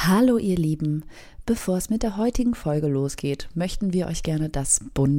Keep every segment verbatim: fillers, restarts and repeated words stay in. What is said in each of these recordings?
Hallo ihr Lieben, bevor es mit der heutigen Folge losgeht, möchten wir euch gerne das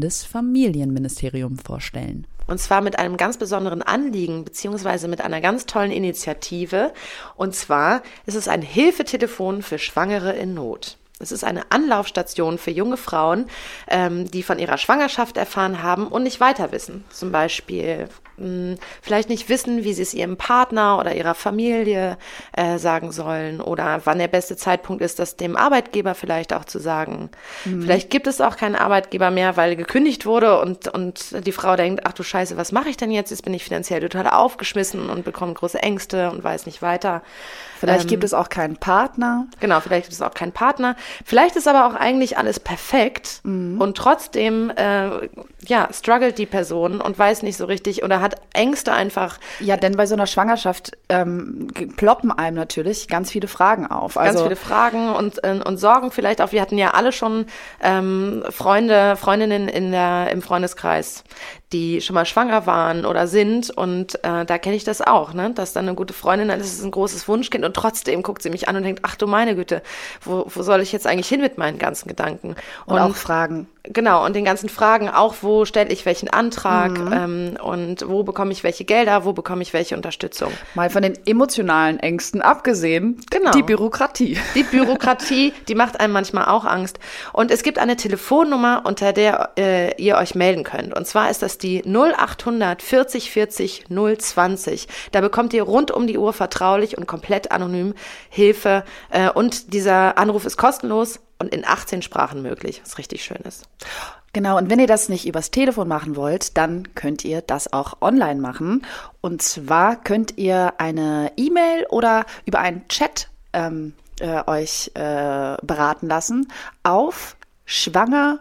Bundesfamilienministerium vorstellen. Und zwar mit einem ganz besonderen Anliegen beziehungsweise mit einer ganz tollen Initiative. Und zwar ist es ein Hilfetelefon für Schwangere in Not. Es ist eine Anlaufstation für junge Frauen, ähm, die von ihrer Schwangerschaft erfahren haben und nicht weiter wissen. Zum Beispiel mh, vielleicht nicht wissen, wie sie es ihrem Partner oder ihrer Familie äh, sagen sollen oder wann der beste Zeitpunkt ist, das dem Arbeitgeber vielleicht auch zu sagen. Mhm. Vielleicht gibt es auch keinen Arbeitgeber mehr, weil gekündigt wurde und, und die Frau denkt, ach du Scheiße, was mache ich denn jetzt? Jetzt bin ich finanziell total aufgeschmissen und bekomme große Ängste und weiß nicht weiter. Vielleicht ähm, gibt es auch keinen Partner. Genau, vielleicht gibt es auch keinen Partner. Vielleicht ist aber auch eigentlich alles perfekt mhm. und trotzdem äh, ja, struggelt die Person und weiß nicht so richtig oder hat Ängste einfach. Ja, denn bei so einer Schwangerschaft ähm, ploppen einem natürlich ganz viele Fragen auf. Also, ganz also viele Fragen und, äh, und Sorgen vielleicht auch. Wir hatten ja alle schon ähm, Freunde, Freundinnen in der, im Freundeskreis, die schon mal schwanger waren oder sind und äh, da kenne ich das auch, ne? Dass dann eine gute Freundin, das ist ein großes Wunschkind und trotzdem guckt sie mich an und denkt, ach du meine Güte, wo, wo soll ich jetzt eigentlich hin mit meinen ganzen Gedanken? Und, und auch Fragen. Genau, und den ganzen Fragen auch, wo stelle ich welchen Antrag mhm. ähm, und wo bekomme ich welche Gelder, wo bekomme ich welche Unterstützung. Mal von den emotionalen Ängsten abgesehen, genau. Die Bürokratie. Die Bürokratie, die macht einem manchmal auch Angst. Und es gibt eine Telefonnummer, unter der äh, ihr euch melden könnt. Und zwar ist das die null achthundert vierzig vierzig null zwanzig. Da bekommt ihr rund um die Uhr vertraulich und komplett anonym Hilfe. Äh, und dieser Anruf ist kostenlos und in achtzehn Sprachen möglich, was richtig schön ist. Genau, und wenn ihr das nicht übers Telefon machen wollt, dann könnt ihr das auch online machen. Und zwar könnt ihr eine E-Mail oder über einen Chat ähm, äh, euch äh, beraten lassen auf schwanger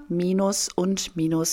und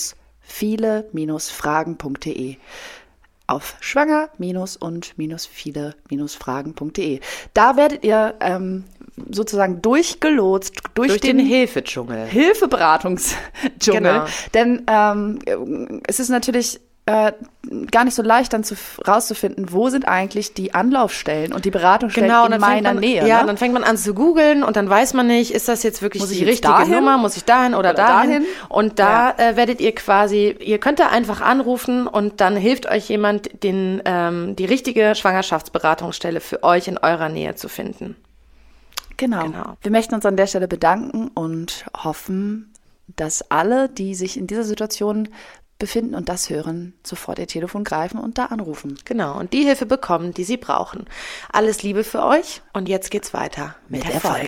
viele Fragen punkt de. Auf schwanger und viele Fragen punkt de. Da werdet ihr ähm, sozusagen durchgelotst durch, durch den, den Hilfedschungel. Hilfeberatungsdschungel. Genau. Denn ähm, es ist natürlich äh, gar nicht so leicht dann zu, rauszufinden, wo sind eigentlich die Anlaufstellen und die Beratungsstellen genau, in meiner man, Nähe. Ja, ne? Dann fängt man an zu googeln und dann weiß man nicht, ist das jetzt wirklich muss die richtige dahin? Nummer, muss ich dahin oder, oder dahin? dahin? Und da ja. äh, werdet ihr quasi, ihr könnt da einfach anrufen und dann hilft euch jemand, den, ähm, die richtige Schwangerschaftsberatungsstelle für euch in eurer Nähe zu finden. Genau. genau. Wir möchten uns an der Stelle bedanken und hoffen, dass alle, die sich in dieser Situation befinden und das hören, sofort ihr Telefon greifen und da anrufen. Genau, und die Hilfe bekommen, die sie brauchen. Alles Liebe für euch und jetzt geht's weiter mit, mit der, der Folge.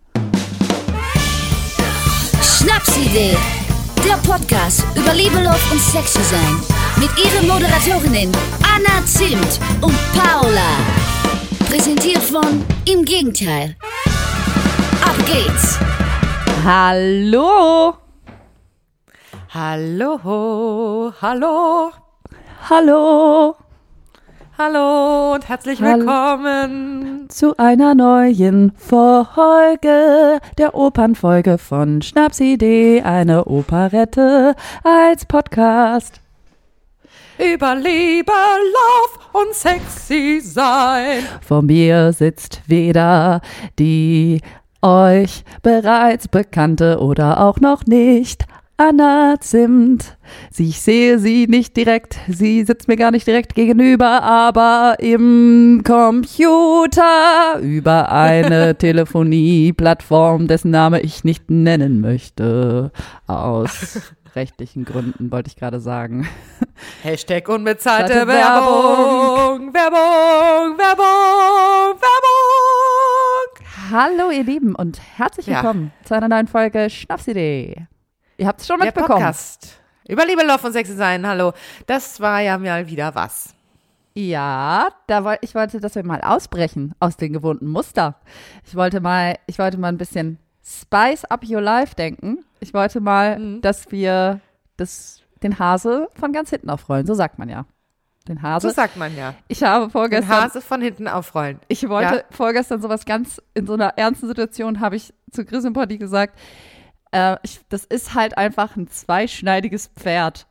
Schnapsidee, der Podcast über Liebe, Love und Sexy sein mit ihren Moderatorinnen Anna Zimt und Paula. Präsentiert von Im Gegenteil. Ab geht's! Hallo! Hallo, hallo, hallo, hallo und herzlich willkommen zu einer neuen Folge der Opernfolge von Schnapsidee, eine Operette als Podcast. Über Liebe, Love und Sexy sein. Vor mir sitzt wieder die euch bereits bekannte oder auch noch nicht Anna Zimt. Ich sehe sie nicht direkt, sie sitzt mir gar nicht direkt gegenüber, aber im Computer über eine Telefonieplattform, dessen Name ich nicht nennen möchte. Aus rechtlichen Gründen, wollte ich gerade sagen. Hashtag unbezahlte Werbung, Werbung, Werbung, Werbung, Werbung. Hallo ihr Lieben und herzlich willkommen ja. zu einer neuen Folge Schnapsidee. Ihr habt es schon mitbekommen. Der Podcast über Liebe, Love und Sexy sein. Hallo, das war ja mal wieder was. Ja, da wollt, ich wollte, dass wir mal ausbrechen aus den gewohnten Muster. Ich wollte mal, ich wollte mal ein bisschen Spice up your life denken. Ich wollte mal, mhm. dass wir das, den Hase von ganz hinten aufrollen. So sagt man ja. Den Hase. So sagt man ja. Ich habe vorgestern. Den Hase von hinten aufrollen. Ich wollte ja. vorgestern sowas ganz, in so einer ernsten Situation habe ich zu Chris und Potti gesagt, äh, ich, das ist halt einfach ein zweischneidiges Pferd.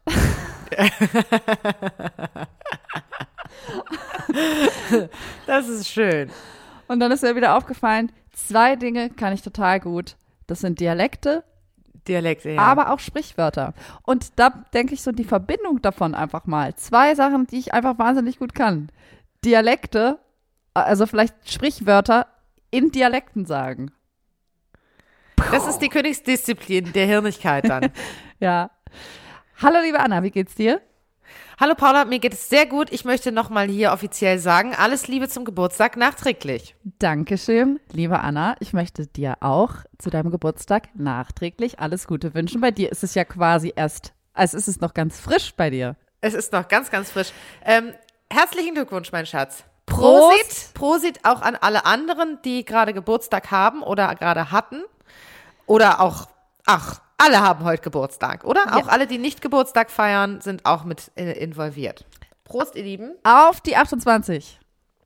Das ist schön. Und dann ist mir wieder aufgefallen, Zwei Dinge kann ich total gut. Das sind Dialekte, Dialekte, ja. aber auch Sprichwörter. Und da denke ich so die Verbindung davon einfach mal. Zwei Sachen, die ich einfach wahnsinnig gut kann. Dialekte, also vielleicht Sprichwörter in Dialekten sagen. Das ist die Königsdisziplin der Hirnigkeit dann. Ja. Hallo liebe Anna, wie geht's dir? Hallo Paula, mir geht es sehr gut. Ich möchte nochmal hier offiziell sagen, alles Liebe zum Geburtstag nachträglich. Dankeschön, liebe Anna. Ich möchte dir auch zu deinem Geburtstag nachträglich alles Gute wünschen. Bei dir ist es ja quasi erst, also ist es noch ganz frisch bei dir. Es ist noch ganz, ganz frisch. Ähm, herzlichen Glückwunsch, mein Schatz. Prost. Prosit. Prosit auch an alle anderen, die gerade Geburtstag haben oder gerade hatten. Oder auch, ach, alle haben heute Geburtstag, oder? Ja. Auch alle, die nicht Geburtstag feiern, sind auch mit äh, involviert. Prost, ihr Lieben. Auf die achtundzwanzig.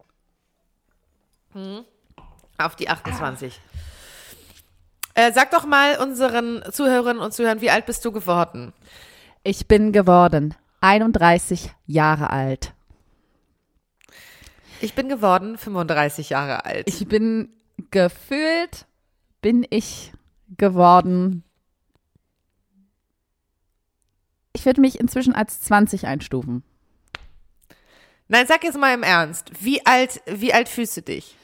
Auf die achtundzwanzig. Äh, sag doch mal unseren Zuhörerinnen und Zuhörern, wie alt bist du geworden? Ich bin geworden einunddreißig Jahre alt. Ich bin geworden fünfunddreißig Jahre alt. Ich bin gefühlt, bin ich geworden. Ich würde mich inzwischen als zwanzig einstufen. Nein, sag jetzt mal im Ernst. Wie alt, wie alt fühlst du dich?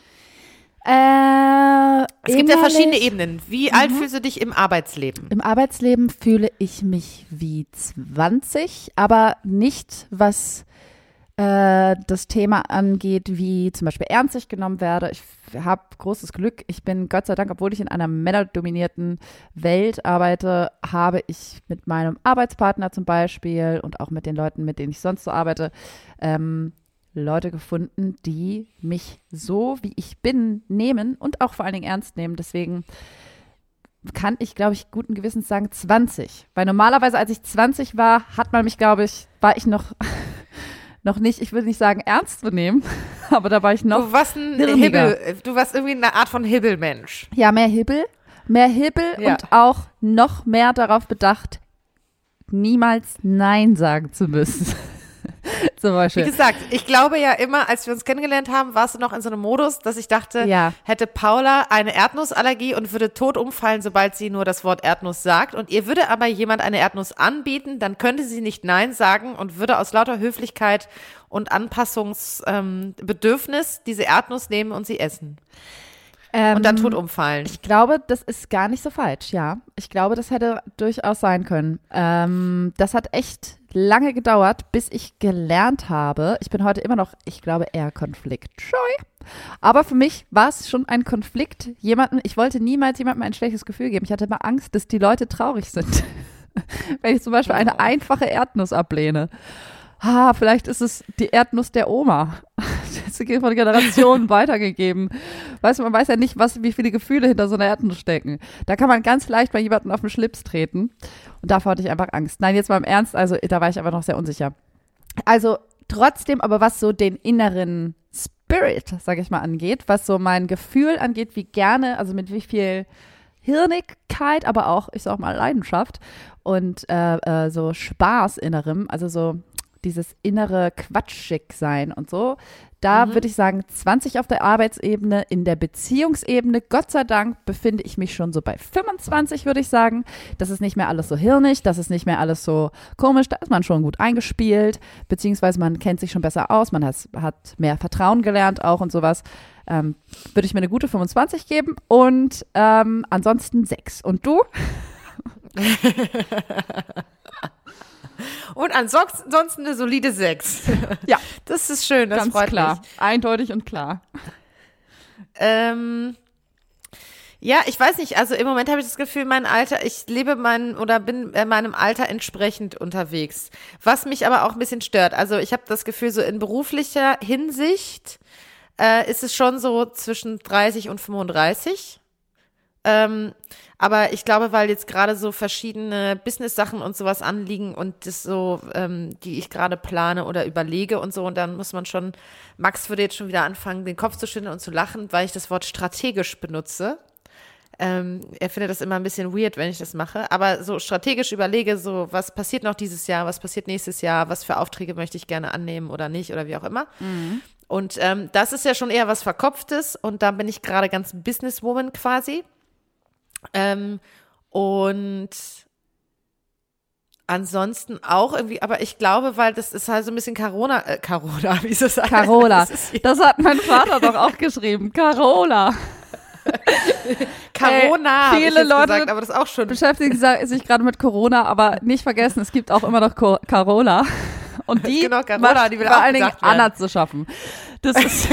Äh, Es gibt ja innerlich- verschiedene Ebenen. Wie alt fühlst du dich im Arbeitsleben? Im Arbeitsleben fühle ich mich wie zwanzig, aber nicht, was äh, das Thema angeht, wie zum Beispiel ernst ich genommen werde. Ich habe großes Glück. Ich bin Gott sei Dank, obwohl ich in einer männerdominierten Welt arbeite, habe ich mit meinem Arbeitspartner zum Beispiel und auch mit den Leuten, mit denen ich sonst so arbeite, ähm, Leute gefunden, die mich so, wie ich bin, nehmen und auch vor allen Dingen ernst nehmen. Deswegen kann ich, glaube ich, guten Gewissens sagen zwanzig. Weil normalerweise, als ich zwanzig war, hat man mich, glaube ich, war ich noch, noch nicht, ich würde nicht sagen ernst zu nehmen, aber da war ich noch Du warst ein hirniger. Hibbel, du warst irgendwie eine Art von Hibbelmensch. Ja, mehr Hibbel, mehr Hibbel Ja. und auch noch mehr darauf bedacht, niemals Nein sagen zu müssen. Zum Wie Beispiel. gesagt, ich glaube ja immer, als wir uns kennengelernt haben, warst du noch in so einem Modus, dass ich dachte, Ja. hätte Paula eine Erdnussallergie und würde tot umfallen, sobald sie nur das Wort Erdnuss sagt. Und ihr würde aber jemand eine Erdnuss anbieten, dann könnte sie nicht Nein sagen und würde aus lauter Höflichkeit und Anpassungsbedürfnis ähm, diese Erdnuss nehmen und sie essen. Ähm, Und dann tot umfallen. Ich glaube, das ist gar nicht so falsch, ja. Ich glaube, das hätte durchaus sein können. Ähm, das hat echt lange gedauert, bis ich gelernt habe. Ich bin heute immer noch, ich glaube, eher konfliktscheu. Aber für mich war es schon ein Konflikt, jemanden, ich wollte niemals jemandem ein schlechtes Gefühl geben. Ich hatte immer Angst, dass die Leute traurig sind. Wenn ich zum Beispiel eine einfache Erdnuss ablehne. Ah, vielleicht ist es die Erdnuss der Oma. Das ist von Generationen weitergegeben. Weißt du, man weiß ja nicht, was, wie viele Gefühle hinter so einer Erdnuss stecken. Da kann man ganz leicht bei jemandem auf den Schlips treten. Und davor hatte ich einfach Angst. Nein, jetzt mal im Ernst, also da war ich einfach noch sehr unsicher. Also trotzdem, aber was so den inneren Spirit, sag ich mal, angeht, was so mein Gefühl angeht, wie gerne, also mit wie viel Hirnigkeit, aber auch, ich sag mal, Leidenschaft und äh, äh, so Spaß innerem, also so dieses innere Quatschig sein und so. Da Mhm. würde ich sagen, zwanzig auf der Arbeitsebene, in der Beziehungsebene, Gott sei Dank befinde ich mich schon so bei fünfundzwanzig, würde ich sagen. Das ist nicht mehr alles so hirnig, das ist nicht mehr alles so komisch, da ist man schon gut eingespielt, beziehungsweise man kennt sich schon besser aus, man has, hat mehr Vertrauen gelernt auch und sowas. Ähm, würde ich mir eine gute fünfundzwanzig geben und ähm, ansonsten sechs. Und du? Und ansonsten eine solide sechs. Ja, Das ist schön, das ganz freut klar. mich. Eindeutig und klar. Ähm, ja, ich weiß nicht, also im Moment habe ich das Gefühl, mein Alter, ich lebe mein oder bin äh, meinem Alter entsprechend unterwegs. Was mich aber auch ein bisschen stört. Also ich habe das Gefühl, so in beruflicher Hinsicht äh, ist es schon so zwischen dreißig und fünfunddreißig. Ähm, aber ich glaube, weil jetzt gerade so verschiedene Business-Sachen und sowas anliegen und das so, ähm, die ich gerade plane oder überlege und so, und dann muss man schon, Max würde jetzt schon wieder anfangen, den Kopf zu schütteln und zu lachen, weil ich das Wort strategisch benutze. Ähm, er findet das immer ein bisschen weird, wenn ich das mache, aber so strategisch überlege, so was passiert noch dieses Jahr, was passiert nächstes Jahr, was für Aufträge möchte ich gerne annehmen oder nicht oder wie auch immer. Und ähm, das ist ja schon eher was Verkopftes und da bin ich gerade ganz Businesswoman quasi. Ähm, und ansonsten auch irgendwie, aber ich glaube, weil das ist halt so ein bisschen Corona, äh, Corona, wie soll es sagen? Carola. Das, Das hat mein Vater doch auch geschrieben. Carola. Corona, Hey, viele Leute gesagt, aber das ist auch schon. beschäftigen sich gerade mit Corona, aber nicht vergessen, es gibt auch immer noch Co- Carola. Und die Genau, Carola, macht die will vor auch allen Dingen gesagt werden. Anna zu schaffen. Das ist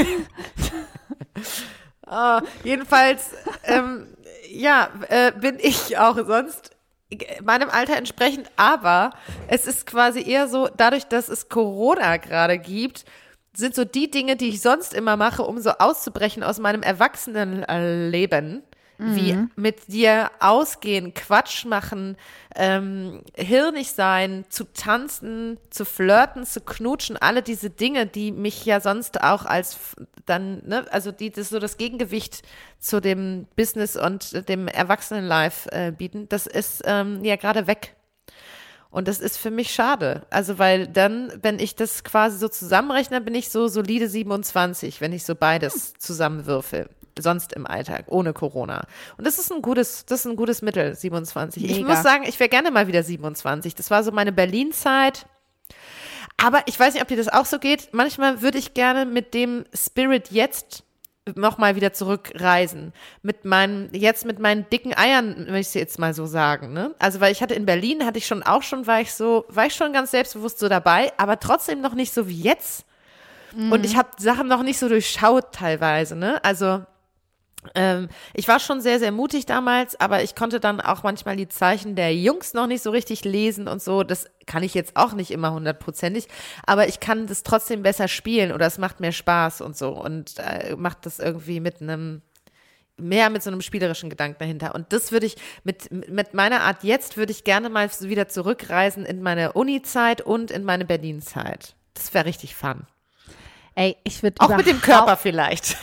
Ah, jedenfalls, ähm, ja, äh, bin ich auch sonst meinem Alter entsprechend, aber es ist quasi eher so, dadurch, dass es Corona gerade gibt, sind so die Dinge, die ich sonst immer mache, um so auszubrechen aus meinem Erwachsenenleben, mhm. wie mit dir ausgehen, Quatsch machen, ähm, hirnig sein, zu tanzen, zu flirten, zu knutschen, alle diese Dinge, die mich ja sonst auch als dann, ne, also die das so das Gegengewicht zu dem Business und dem Erwachsenenlife äh, bieten, das ist ähm, ja gerade weg. Und das ist für mich schade. Also, weil dann, wenn ich das quasi so zusammenrechne, bin ich so solide siebenundzwanzig, wenn ich so beides zusammenwürfel. Sonst im Alltag, ohne Corona. Und das ist ein gutes, das ist ein gutes Mittel, siebenundzwanzig. Mega. Ich muss sagen, ich wäre gerne mal wieder siebenundzwanzig. Das war so meine Berlin-Zeit. Aber ich weiß nicht, ob dir das auch so geht. Manchmal würde ich gerne mit dem Spirit jetzt nochmal wieder zurückreisen. Mit meinen, jetzt mit meinen dicken Eiern, möchte ich jetzt mal so sagen, ne? Also, weil ich hatte in Berlin, hatte ich schon auch schon, war ich so, war ich schon ganz selbstbewusst so dabei, aber trotzdem noch nicht so wie jetzt. Mhm. Und ich habe Sachen noch nicht so durchschaut teilweise, ne? Also, ähm, ich war schon sehr, sehr mutig damals, aber ich konnte dann auch manchmal die Zeichen der Jungs noch nicht so richtig lesen und so. Das kann ich jetzt auch nicht immer hundertprozentig, aber ich kann das trotzdem besser spielen oder es macht mir Spaß und so und äh, macht das irgendwie mit einem, mehr mit so einem spielerischen Gedanken dahinter. Und das würde ich, mit, mit meiner Art jetzt würde ich gerne mal wieder zurückreisen in meine Uni-Zeit und in meine Berlin-Zeit. Das wäre richtig fun. Ey, ich würde auch mit dem Körper vielleicht.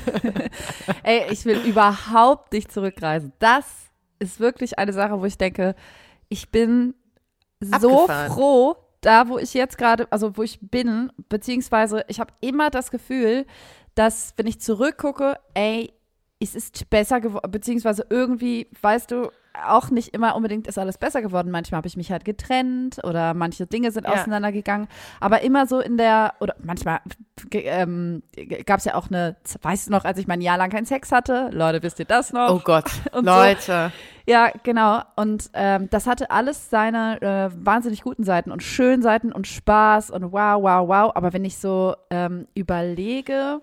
Ey, ich will überhaupt nicht zurückreisen. Das ist wirklich eine Sache, wo ich denke, ich bin so Abgefahren. froh, da wo ich jetzt gerade, also wo ich bin, beziehungsweise ich habe immer das Gefühl, dass, wenn ich zurückgucke, ey, es ist besser geworden, beziehungsweise irgendwie, weißt du, auch nicht immer unbedingt ist alles besser geworden. Manchmal habe ich mich halt getrennt oder manche Dinge sind Ja. auseinandergegangen. Aber immer so in der, oder manchmal ähm, gab es ja auch eine, weißt du noch, als ich mein Jahr lang keinen Sex hatte? Leute, wisst ihr das noch? Oh Gott, Und Leute. So. Ja, genau. Und ähm, das hatte alles seine äh, wahnsinnig guten Seiten und schönen Seiten und Spaß und wow, wow, wow. Aber wenn ich so ähm, überlege,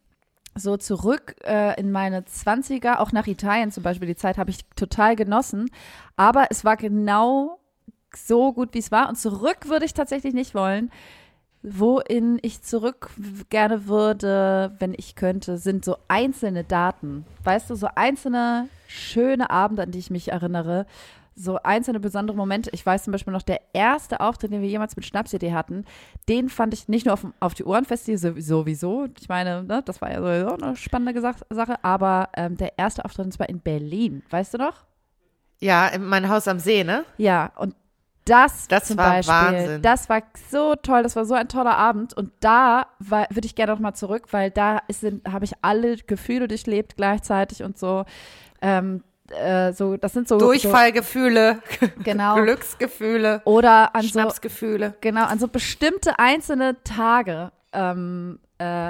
so zurück äh, in meine Zwanziger, auch nach Italien zum Beispiel, die Zeit habe ich total genossen, aber es war genau so gut, wie es war und zurück würde ich tatsächlich nicht wollen. Wohin ich zurück gerne würde, wenn ich könnte, sind so einzelne Daten, weißt du, so einzelne schöne Abende, an die ich mich erinnere, so einzelne besondere Momente. Ich weiß zum Beispiel noch, der erste Auftritt, den wir jemals mit Schnapsidee hatten, den fand ich nicht nur auf, auf die Ohrenfestival sowieso, ich meine, ne, das war ja sowieso eine spannende Gesach- Sache, aber ähm, der erste Auftritt, das war in Berlin, weißt du noch? Ja, in mein Haus am See, ne? Ja, und das, Das zum war Beispiel, Wahnsinn. das war so toll, das war so ein toller Abend und da war- würde ich gerne noch mal zurück, weil da habe ich alle Gefühle durchlebt gleichzeitig und so, ähm, äh, so, das sind so Durchfallgefühle, so, genau. Glücksgefühle, Oder an so, Schnapsgefühle. genau, an so bestimmte einzelne Tage, ähm,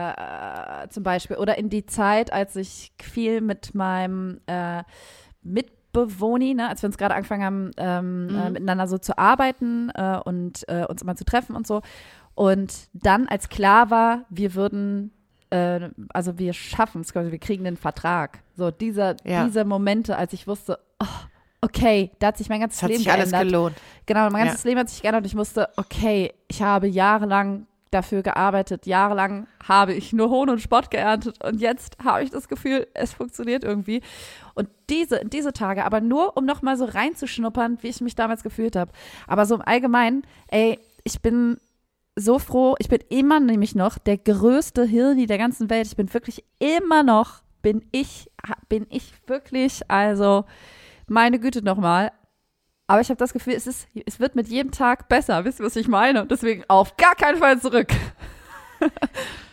äh, zum Beispiel, oder in die Zeit, als ich viel mit meinem äh, Mitbewohner, ne, als wir uns gerade angefangen haben, ähm, Mhm. äh, miteinander so zu arbeiten äh, und äh, uns immer zu treffen und so. Und dann, als klar war, wir würden äh, also wir schaffen es, wir kriegen den Vertrag. So diese, Ja. diese Momente, als ich wusste, oh, okay, da hat sich mein ganzes Es hat Leben sich alles geändert. gelohnt. Genau, mein Ja. ganzes Leben hat sich geändert und ich wusste, okay, ich habe jahrelang dafür gearbeitet, jahrelang habe ich nur Hohn und Spott geerntet und jetzt habe ich das Gefühl, es funktioniert irgendwie. Und diese, diese Tage, aber nur, um nochmal so reinzuschnuppern, wie ich mich damals gefühlt habe. Aber so im Allgemeinen, ey, ich bin so froh, ich bin immer nämlich noch der größte Hirni der ganzen Welt. Ich bin wirklich immer noch, bin ich, bin ich wirklich, also meine Güte nochmal. Aber ich habe das Gefühl, es ist, es wird mit jedem Tag besser. Wisst ihr, was ich meine? Und deswegen auf gar keinen Fall zurück.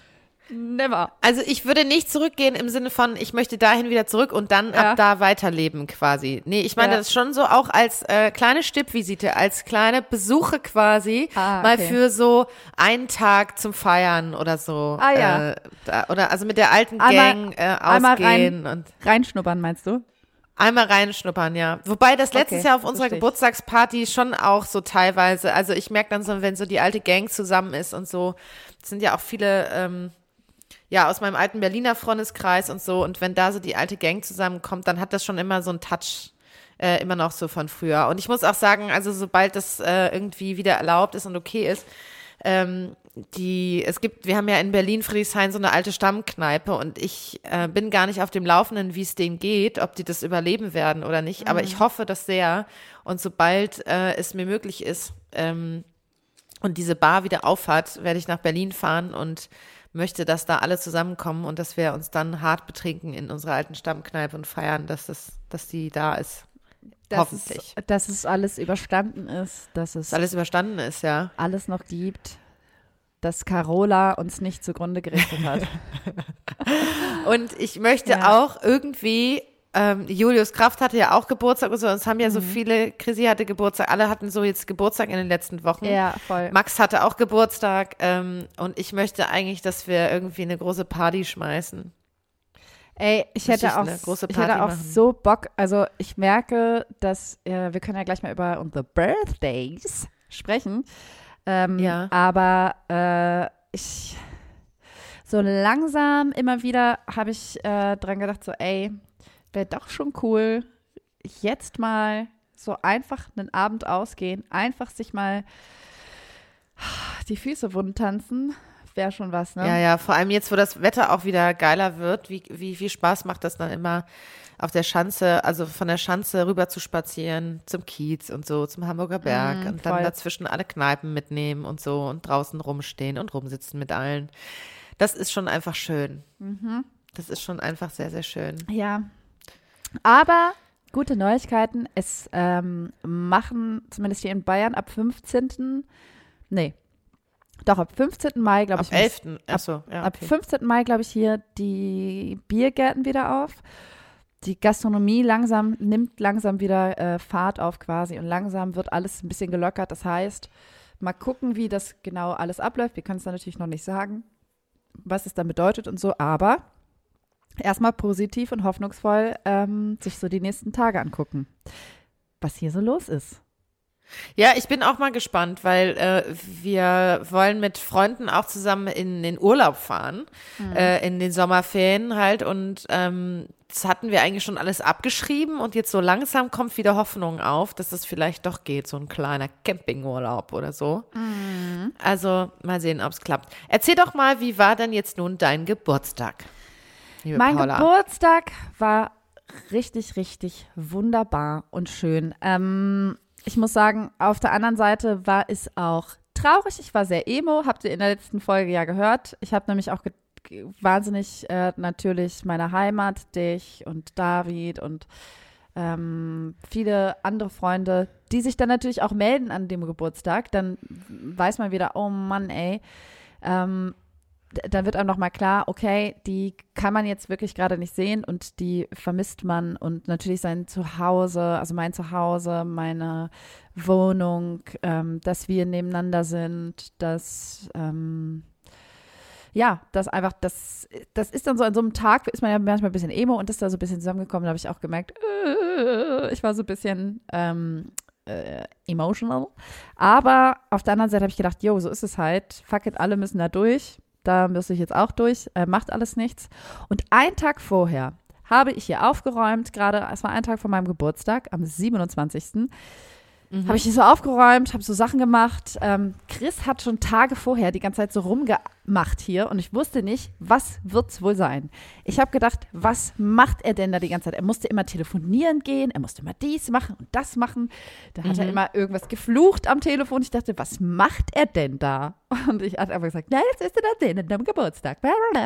Never. Also ich würde nicht zurückgehen im Sinne von, ich möchte dahin wieder zurück und dann Ja. ab da weiterleben quasi. Nee, ich meine Ja. das schon so auch als äh, kleine Stippvisite, als kleine Besuche quasi, Ah, mal okay. für so einen Tag zum Feiern oder so. Ah, ja. Äh, da, oder also mit der alten Einmal- Gang äh, einmal ausgehen rein- und Reinschnuppern, meinst du? einmal reinschnuppern, ja. Wobei das letztes Okay, Jahr auf unserer versteh ich. Geburtstagsparty schon auch so teilweise, also ich merke dann so, wenn so die alte Gang zusammen ist und so, es sind ja auch viele, ähm, ja, aus meinem alten Berliner Freundeskreis und so, und wenn da so die alte Gang zusammenkommt, dann hat das schon immer so einen Touch, äh, immer noch so von früher. Und ich muss auch sagen, also sobald das äh, irgendwie wieder erlaubt ist und okay ist, ähm, die, es gibt, wir haben ja in Berlin Friedrichshain so eine alte Stammkneipe und ich äh, bin gar nicht auf dem Laufenden, wie es denen geht, ob die das überleben werden oder nicht, aber ich hoffe das sehr, und sobald äh, es mir möglich ist ähm, und diese Bar wieder aufhat, werde ich nach Berlin fahren und möchte, dass da alle zusammenkommen und dass wir uns dann hart betrinken in unserer alten Stammkneipe und feiern, dass das, dass die da ist. Dass Hoffentlich. Es, dass es alles überstanden ist, dass es Dass alles überstanden ist, ja. alles noch gibt, dass Carola uns nicht zugrunde gerichtet hat. Und ich möchte Ja. auch irgendwie, ähm, Julius Kraft hatte ja auch Geburtstag und so, und es haben ja Mhm. so viele, Chrissy hatte Geburtstag, alle hatten so jetzt Geburtstag in den letzten Wochen. Ja, voll. Max hatte auch Geburtstag, ähm, und ich möchte eigentlich, dass wir irgendwie eine große Party schmeißen. Ey, ich Möchte hätte ich auch, eine große ich Party hätte auch machen. so Bock, also ich merke, dass, äh, wir können ja gleich mal über unsere Birthdays sprechen, ähm, Ja. aber äh, ich, so langsam immer wieder habe ich äh, dran gedacht, so ey, wäre doch schon cool, jetzt mal so einfach einen Abend ausgehen, einfach sich mal die Füße wund tanzen, wäre schon was, ne? Ja, ja, vor allem jetzt, wo das Wetter auch wieder geiler wird, wie, wie viel Spaß macht das dann immer auf der Schanze, also von der Schanze rüber zu spazieren zum Kiez und so, zum Hamburger Berg Mm, und dann voll. dazwischen alle Kneipen mitnehmen und so und draußen rumstehen und rumsitzen mit allen. Das ist schon einfach schön. Mhm. Das ist schon einfach sehr, sehr schön. Ja, aber gute Neuigkeiten. Es ähm, machen, zumindest hier in Bayern, ab fünfzehnten Nee, doch, ab fünfzehnten Mai, glaube Ab ich. muss- elften Achso, ja, Ab okay. fünfzehnten Mai, glaube ich, hier die Biergärten wieder auf. Die Gastronomie langsam nimmt langsam wieder äh, Fahrt auf quasi und langsam wird alles ein bisschen gelockert. Das heißt, mal gucken, wie das genau alles abläuft. Wir können es dann natürlich noch nicht sagen, was es dann bedeutet und so, aber erstmal positiv und hoffnungsvoll ähm, sich so die nächsten Tage angucken, was hier so los ist. Ja, ich bin auch mal gespannt, weil äh, wir wollen mit Freunden auch zusammen in den Urlaub fahren, äh, in den Sommerferien halt, und ähm, das hatten wir eigentlich schon alles abgeschrieben und jetzt so langsam kommt wieder Hoffnung auf, dass es vielleicht doch geht, so ein kleiner Campingurlaub oder so. Also mal sehen, ob es klappt. Erzähl doch mal, wie war denn jetzt nun dein Geburtstag, liebe Mein Paula? Geburtstag war richtig, richtig wunderbar und schön. Ähm, ich muss sagen, auf der anderen Seite war es auch traurig. Ich war sehr emo, habt ihr in der letzten Folge ja gehört. Ich habe nämlich auch ge- ge- wahnsinnig äh, natürlich meine Heimat, dich und David und ähm, viele andere Freunde, die sich dann natürlich auch melden an dem Geburtstag. Dann weiß man wieder, oh Mann, ey, ähm, d- dann wird einem nochmal klar, okay, die kann man jetzt wirklich gerade nicht sehen und die vermisst man, und natürlich sein Zuhause, also mein Zuhause, meine Wohnung, ähm, dass wir nebeneinander sind, dass, ähm, ja, das einfach, das, das ist dann so an so einem Tag, ist man ja manchmal ein bisschen emo und ist da so ein bisschen zusammengekommen, da habe ich auch gemerkt, äh, ich war so ein bisschen ähm, äh, emotional, aber auf der anderen Seite habe ich gedacht, yo, so ist es halt, fuck it, alle müssen da durch. Da müsste ich jetzt auch durch, äh, macht alles nichts. Und einen Tag vorher habe ich hier aufgeräumt, gerade, es war ein Tag vor meinem Geburtstag, am siebenundzwanzigsten Mhm. Habe ich hier so aufgeräumt, habe so Sachen gemacht. Ähm, Chris hat schon Tage vorher die ganze Zeit so rumgemacht hier und ich wusste nicht, was wird's wohl sein. Ich habe gedacht, was macht er denn da die ganze Zeit? Er musste immer telefonieren gehen, er musste immer dies machen und das machen. Da hat er Mhm. immer irgendwas geflucht am Telefon. Ich dachte, was macht er denn da? Und ich hatte einfach gesagt, na, jetzt ist er da drin, an deinem Geburtstag.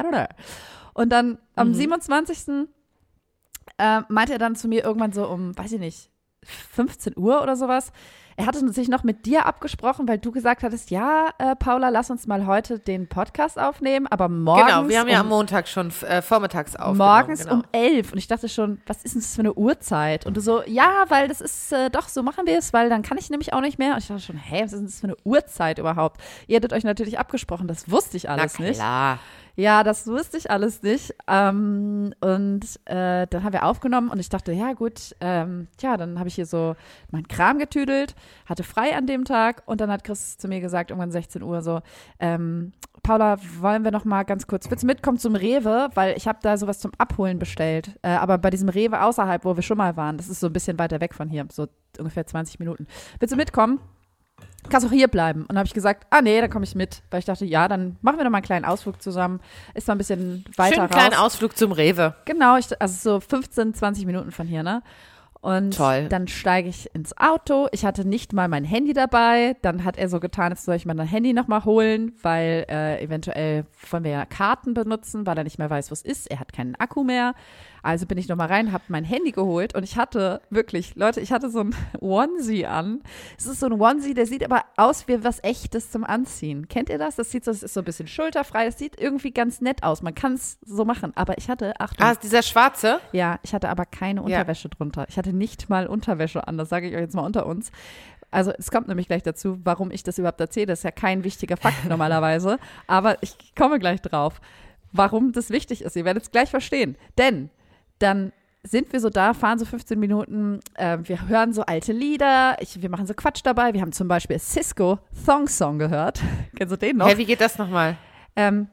Und dann am Mhm. siebenundzwanzigsten Äh, meinte er dann zu mir irgendwann so um, weiß ich nicht, fünfzehn Uhr oder sowas. er hatte sich noch mit dir abgesprochen, weil du gesagt hattest, ja, äh, Paula, lass uns mal heute den Podcast aufnehmen, aber morgens Genau, wir haben ja um, am Montag schon äh, vormittags aufgenommen. Morgens genau. um elf. Und ich dachte schon, was ist denn das für eine Uhrzeit? Und du so, ja, weil das ist, äh, doch, so machen wir es, weil dann kann ich nämlich auch nicht mehr. Und ich dachte schon, hä, was ist denn das für eine Uhrzeit überhaupt? Ihr hättet euch natürlich abgesprochen, das wusste ich alles Na nicht. klar. Ja, das wusste ich alles nicht. Ähm, und äh, dann haben wir aufgenommen und ich dachte, ja gut, ähm, tja, dann habe ich hier so meinen Kram getüdelt, hatte frei an dem Tag und dann hat Chris zu mir gesagt, irgendwann sechzehn Uhr so, ähm, Paula, wollen wir noch mal ganz kurz, willst du mitkommen zum Rewe? Weil ich habe da sowas zum Abholen bestellt, äh, aber bei diesem Rewe außerhalb, wo wir schon mal waren, das ist so ein bisschen weiter weg von hier, so ungefähr zwanzig Minuten. Willst du mitkommen? Kannst auch hier bleiben. Und dann habe ich gesagt, ah nee, dann komme ich mit. Weil ich dachte, ja, dann machen wir noch mal einen kleinen Ausflug zusammen. Ist mal ein bisschen weiter Schönen raus. kleinen Ausflug zum Rewe. Genau, ich, also so fünfzehn, zwanzig Minuten von hier, ne? Und Toll. dann steige ich ins Auto. Ich hatte nicht mal mein Handy dabei. Dann hat er so getan, als soll ich mein Handy noch mal holen, weil äh, eventuell wollen wir ja Karten benutzen, weil er nicht mehr weiß, wo es ist. Er hat keinen Akku mehr. Also bin ich noch mal rein, habe mein Handy geholt und ich hatte wirklich, Leute, ich hatte so ein Onesie an. Es ist so ein Onesie, der sieht aber aus wie was Echtes zum Anziehen. Kennt ihr das? Das sieht so, das ist so ein bisschen schulterfrei. Das sieht irgendwie ganz nett aus. Man kann es so machen. Aber ich hatte, Achtung. Ah, ist dieser schwarze? Ja, ich hatte aber keine Unterwäsche ja. drunter. Ich hatte nicht mal Unterwäsche an. Das sage ich euch jetzt mal unter uns. Also es kommt nämlich gleich dazu, warum ich das überhaupt erzähle. Das ist ja kein wichtiger Fakt normalerweise. Aber ich komme gleich drauf, warum das wichtig ist. Ihr werdet es gleich verstehen. Denn dann sind wir so da, fahren so fünfzehn Minuten, äh, wir hören so alte Lieder, ich, wir machen so Quatsch dabei. Wir haben zum Beispiel Cisco Thong Song gehört. Kennst du den noch? Hey, wie geht das nochmal? Ähm,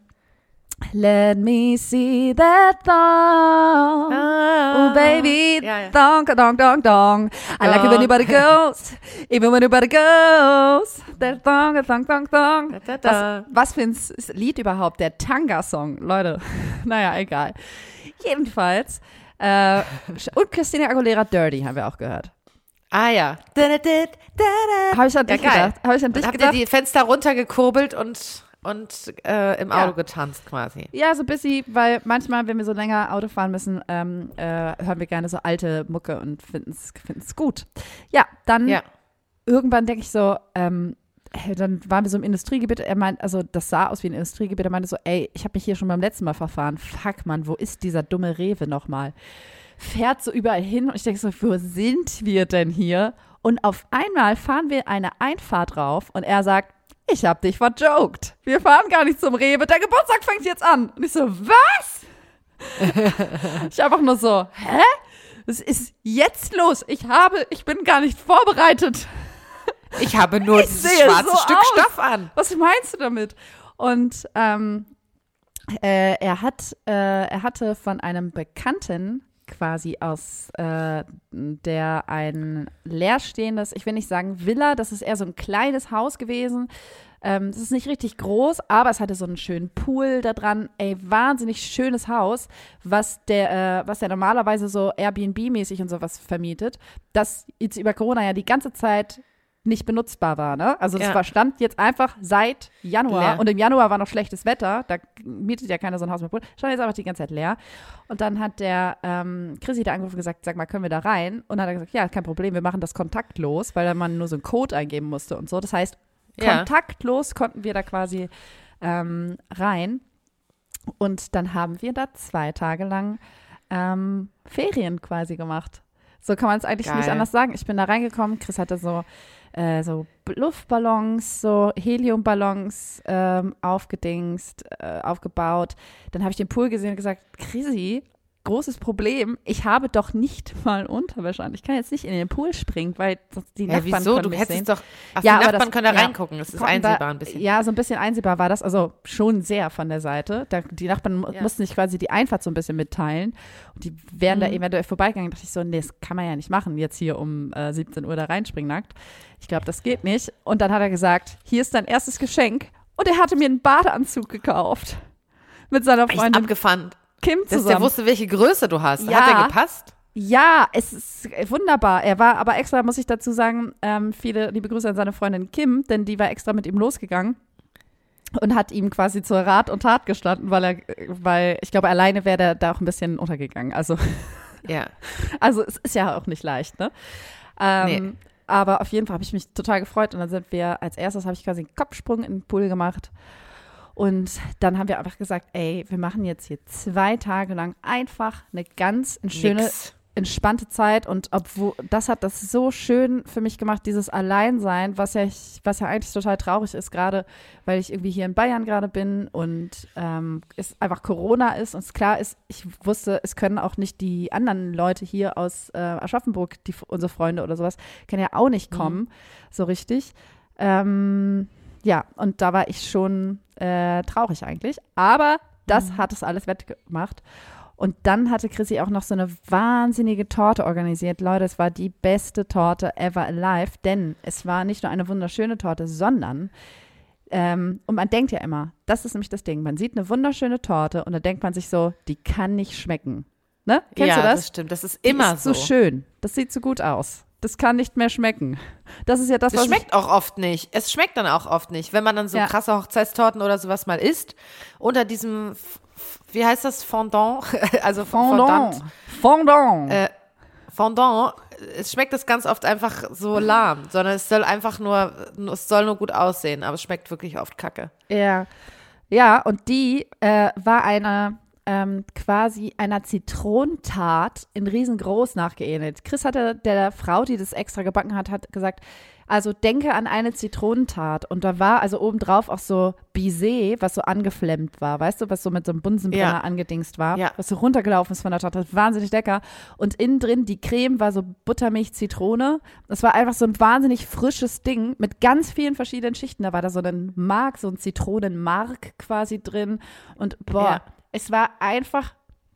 Let me see that thong, Ah. oh baby, Ja, ja. thong, dong, dong, dong. I like it when your body goes, even when your body goes. That thong, a thong, thong, thong. Da, da, da. Was, was für ein S- Lied überhaupt, der Tanga-Song, Leute. Naja, egal. Jedenfalls, äh, und Christina Aguilera Dirty haben wir auch gehört. Ah ja. Habe ich an dich Ja, geil. gedacht? Habe ich an dich Habt ihr gedacht? die Fenster runtergekurbelt und, und äh, im Ja. Auto getanzt quasi? Ja, so busy, weil manchmal, wenn wir so länger Auto fahren müssen, ähm, äh, hören wir gerne so alte Mucke und finden es gut. Ja, dann Ja. irgendwann denke ich so, ähm, hey, dann waren wir so im Industriegebiet. Er meint, also das sah aus wie ein Industriegebiet. Er meinte so, ey, ich habe mich hier schon beim letzten Mal verfahren. Fuck, Mann, wo ist dieser dumme Rewe nochmal? Fährt so überall hin und ich denke so, wo sind wir denn hier? Und auf einmal fahren wir eine Einfahrt rauf und er sagt, ich hab dich verjoked. Wir fahren gar nicht zum Rewe. Der Geburtstag fängt jetzt an. Und ich so, was? Ich einfach nur so, hä? Was ist jetzt los? Ich habe, ich bin gar nicht vorbereitet. Ich habe nur Ich dieses sehe schwarze so Stück aus. Stoff an. Was meinst du damit? Und ähm, äh, er hat, äh, er hatte von einem Bekannten quasi aus, äh, der ein leerstehendes, ich will nicht sagen Villa, das ist eher so ein kleines Haus gewesen. Ähm, das ist nicht richtig groß, aber es hatte so einen schönen Pool da dran. Ey, wahnsinnig schönes Haus, was der, äh, was der normalerweise so Airbnb-mäßig und sowas vermietet, das jetzt über Corona ja die ganze Zeit nicht benutzbar war, ne? Also es Ja. war, stand jetzt einfach seit Januar Leer. und im Januar war noch schlechtes Wetter, da mietet ja keiner so ein Haus mit Pool, stand jetzt einfach die ganze Zeit leer. Und dann hat der ähm, Chrissy da angerufen und gesagt, sag mal, können wir da rein? Und dann hat er gesagt, ja, kein Problem, wir machen das kontaktlos, weil man nur so einen Code eingeben musste und so. Das heißt, Ja. kontaktlos konnten wir da quasi ähm, rein. Und dann haben wir da zwei Tage lang ähm, Ferien quasi gemacht. So kann man es eigentlich Geil. nicht anders sagen. Ich bin da reingekommen, Chris hatte so, äh, so Luftballons, so Heliumballons ähm, aufgedingst, äh, aufgebaut. Dann habe ich den Pool gesehen und gesagt, Chrissy, großes Problem, ich habe doch nicht mal Unterwäsche an. Ich kann jetzt nicht in den Pool springen, weil sonst die Ja, Nachbarn wieso? können Du mich hättest sehen. doch. Ach, Ja, die aber Nachbarn das- können da ja. reingucken. Das ist Konnten einsehbar da, ein bisschen. Ja, so ein bisschen einsehbar war das, also schon sehr von der Seite. Da, die Nachbarn mu- Ja. mussten sich quasi die Einfahrt so ein bisschen mitteilen. Und die wären Mhm. da eventuell vorbeigegangen. Da dachte ich so, nee, das kann man ja nicht machen, jetzt hier um äh, siebzehn Uhr da reinspringen nackt. Ich glaube, das geht nicht. Und dann hat er gesagt, hier ist dein erstes Geschenk. Und er hatte mir einen Badeanzug gekauft. Mit seiner Echt Freundin abgefahren. Kim Dass der zusammen. wusste, welche Größe du hast. Ja. Hat der gepasst? Ja, es ist wunderbar. Er war aber extra, muss ich dazu sagen, ähm, viele liebe Grüße an seine Freundin Kim, denn die war extra mit ihm losgegangen und hat ihm quasi zur Rat und Tat gestanden, weil er, weil ich glaube, alleine wäre der da auch ein bisschen untergegangen. Also, Ja. also es ist ja auch nicht leicht, ne? Ähm, Nee. Aber auf jeden Fall habe ich mich total gefreut und dann sind wir, als erstes habe ich quasi einen Kopfsprung in den Pool gemacht und dann haben wir einfach gesagt, ey, wir machen jetzt hier zwei Tage lang einfach eine ganz eine schöne, Nix. entspannte Zeit und obwohl, das hat das so schön für mich gemacht, dieses Alleinsein, was ja, ich, was ja eigentlich total traurig ist, gerade weil ich irgendwie hier in Bayern gerade bin und ähm, es einfach Corona ist und es klar ist, ich wusste, es können auch nicht die anderen Leute hier aus äh, Aschaffenburg, die, unsere Freunde oder sowas, können ja auch nicht kommen, mhm. so richtig. Ähm, ja, und da war ich schon äh, traurig eigentlich, aber das mhm. hat es alles wettgemacht. Und dann hatte Chrissy auch noch so eine wahnsinnige Torte organisiert. Leute, es war die beste Torte ever alive, denn es war nicht nur eine wunderschöne Torte, sondern, ähm, und man denkt ja immer, das ist nämlich das Ding, man sieht eine wunderschöne Torte und dann denkt man sich so, die kann nicht schmecken. Ne? Kennst ja, du das? das stimmt, das ist immer die ist so. so schön, das sieht so gut aus. Das kann nicht mehr schmecken. Das ist ja das, Es was schmeckt auch oft nicht. Es schmeckt dann auch oft nicht, wenn man dann so Ja. krasse Hochzeitstorten oder sowas mal isst. Unter diesem, F- F- wie heißt das, Fondant? Also Fondant. Fondant. Äh, Fondant. Es schmeckt das ganz oft einfach so lahm, sondern es soll einfach nur, es soll nur gut aussehen, aber es schmeckt wirklich oft kacke. Ja, ja, und die äh, war eine ähm, quasi einer Zitronentart in riesengroß nachgeähnelt. Chris hatte der Frau, die das extra gebacken hat, hat gesagt, also denke an eine Zitronentart. Und da war also obendrauf auch so Baiser, was so angeflemmt war, weißt du, was so mit so einem Bunsenbrenner Ja. angedingst war, Ja. was so runtergelaufen ist von der Torte. Wahnsinnig lecker. Und innen drin, die Creme war so Buttermilch, Zitrone. Das war einfach so ein wahnsinnig frisches Ding mit ganz vielen verschiedenen Schichten. Da war da so ein Mark, so ein Zitronenmark quasi drin. Und boah, Ja. es war einfach,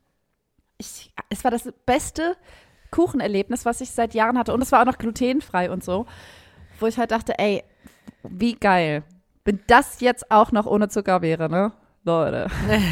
ich, es war das beste Kuchenerlebnis, was ich seit Jahren hatte. Und es war auch noch glutenfrei und so. Wo ich halt dachte, ey, wie geil. Wenn das jetzt auch noch ohne Zucker wäre, ne? Leute.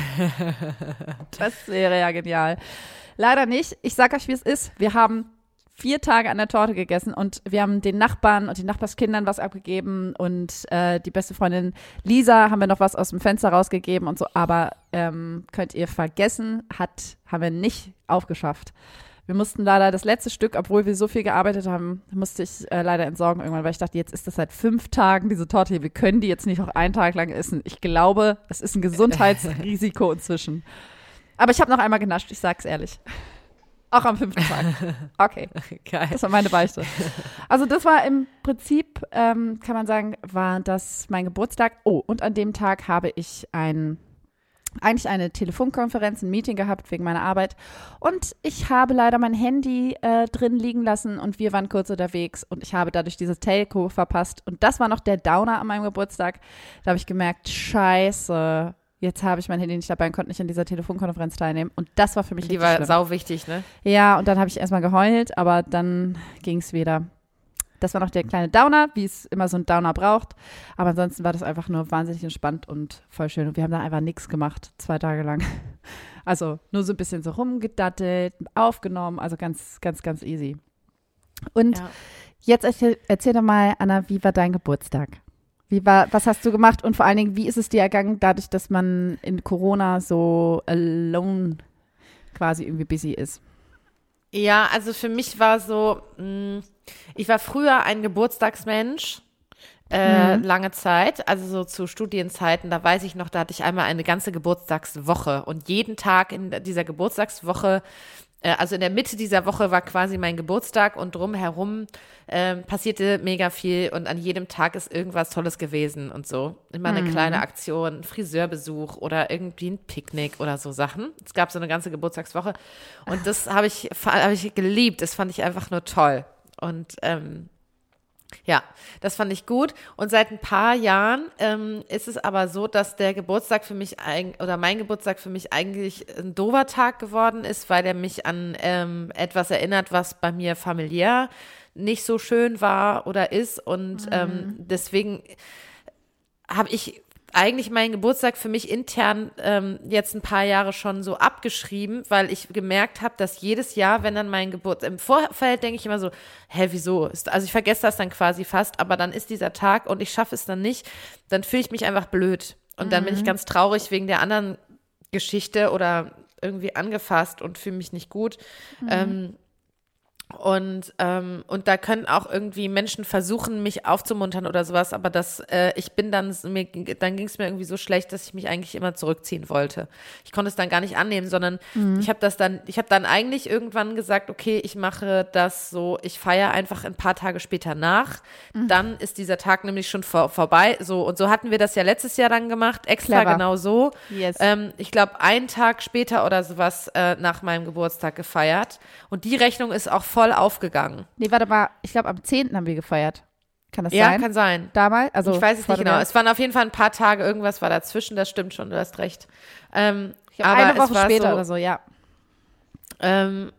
Das wäre ja genial. Leider nicht. Ich sag euch, wie es ist. Wir haben vier Tage an der Torte gegessen und wir haben den Nachbarn und den Nachbarskindern was abgegeben und äh, die beste Freundin Lisa haben wir noch was aus dem Fenster rausgegeben und so. Aber ähm, könnt ihr vergessen, hat, haben wir nicht aufgeschafft. Wir mussten leider das letzte Stück, obwohl wir so viel gearbeitet haben, musste ich äh, leider entsorgen irgendwann, weil ich dachte, jetzt ist das seit fünf Tagen, diese Torte hier. Wir können die jetzt nicht noch einen Tag lang essen. Ich glaube, es ist ein Gesundheitsrisiko inzwischen. Aber ich habe noch einmal genascht, ich sag's ehrlich. Auch am fünften Tag. Okay, Geil. das war meine Beichte. Also das war im Prinzip, ähm, kann man sagen, war das mein Geburtstag. Oh, und an dem Tag habe ich ein eigentlich eine Telefonkonferenz, ein Meeting gehabt wegen meiner Arbeit und ich habe leider mein Handy äh, drin liegen lassen und wir waren kurz unterwegs und ich habe dadurch dieses Telco verpasst und das war noch der Downer an meinem Geburtstag. Da habe ich gemerkt, scheiße, jetzt habe ich mein Handy nicht dabei und konnte nicht an dieser Telefonkonferenz teilnehmen und das war für mich Die richtig war schlimm. sau wichtig, ne? Ja, und dann habe ich erstmal geheult, aber dann ging es wieder. Das war noch der kleine Downer, wie es immer so ein Downer braucht. Aber ansonsten war das einfach nur wahnsinnig entspannt und voll schön. Und wir haben da einfach nichts gemacht, zwei Tage lang. Also nur so ein bisschen so rumgedattelt, aufgenommen, also ganz, ganz, ganz easy. Und Ja. jetzt erzähl, erzähl doch mal, Anna, wie war dein Geburtstag? Wie war, was hast du gemacht und vor allen Dingen, wie ist es dir ergangen, dadurch, dass man in Corona so alone quasi irgendwie busy ist? Ja, also für mich war so, mh, ich war früher ein Geburtstagsmensch, äh, Mhm. lange Zeit, also so zu Studienzeiten, da weiß ich noch, da hatte ich einmal eine ganze Geburtstagswoche und jeden Tag in dieser Geburtstagswoche, äh, also in der Mitte dieser Woche war quasi mein Geburtstag und drumherum äh, passierte mega viel und an jedem Tag ist irgendwas Tolles gewesen und so. Immer eine Mhm. kleine Aktion, ein Friseurbesuch oder irgendwie ein Picknick oder so Sachen. Es gab so eine ganze Geburtstagswoche und das habe ich, habe ich geliebt, das fand ich einfach nur toll. Und ähm, ja, das fand ich gut. Und seit ein paar Jahren ähm, ist es aber so, dass der Geburtstag für mich eig- oder mein Geburtstag für mich eigentlich ein doofer Tag geworden ist, weil er mich an ähm, etwas erinnert, was bei mir familiär nicht so schön war oder ist. Und ähm, deswegen habe ich eigentlich meinen Geburtstag für mich intern ähm, jetzt ein paar Jahre schon so abgeschrieben, weil ich gemerkt habe, dass jedes Jahr, wenn dann mein Geburtstag, im Vorfeld denke ich immer so, hä, wieso? Also ich vergesse das dann quasi fast, aber dann ist dieser Tag und ich schaffe es dann nicht, dann fühle ich mich einfach blöd. Und dann bin ich ganz traurig wegen der anderen Geschichte oder irgendwie angefasst und fühle mich nicht gut. Ähm, Und, ähm, und da können auch irgendwie Menschen versuchen, mich aufzumuntern oder sowas, aber das, äh, ich bin dann, mir, dann ging es mir irgendwie so schlecht, dass ich mich eigentlich immer zurückziehen wollte. Ich konnte es dann gar nicht annehmen, sondern mhm. ich habe das dann, ich habe dann eigentlich irgendwann gesagt, okay, ich mache das so, ich feiere einfach ein paar Tage später nach, mhm. dann ist dieser Tag nämlich schon vor, vorbei, so, und so hatten wir das ja letztes Jahr dann gemacht, extra Clever. Genau so. Yes. Ähm, ich glaube, einen Tag später oder sowas äh, nach meinem Geburtstag gefeiert und die Rechnung ist auch voll aufgegangen. Nee, warte mal, ich glaube am zehnten haben wir gefeiert. Kann das ja, sein? Ja, kann sein. Damals? Also ich weiß es nicht genau. Es waren auf jeden Fall ein paar Tage, irgendwas war dazwischen, das stimmt schon, du hast recht. Ähm, ich glaub, aber eine Woche es war später so, oder so, ja. Ähm,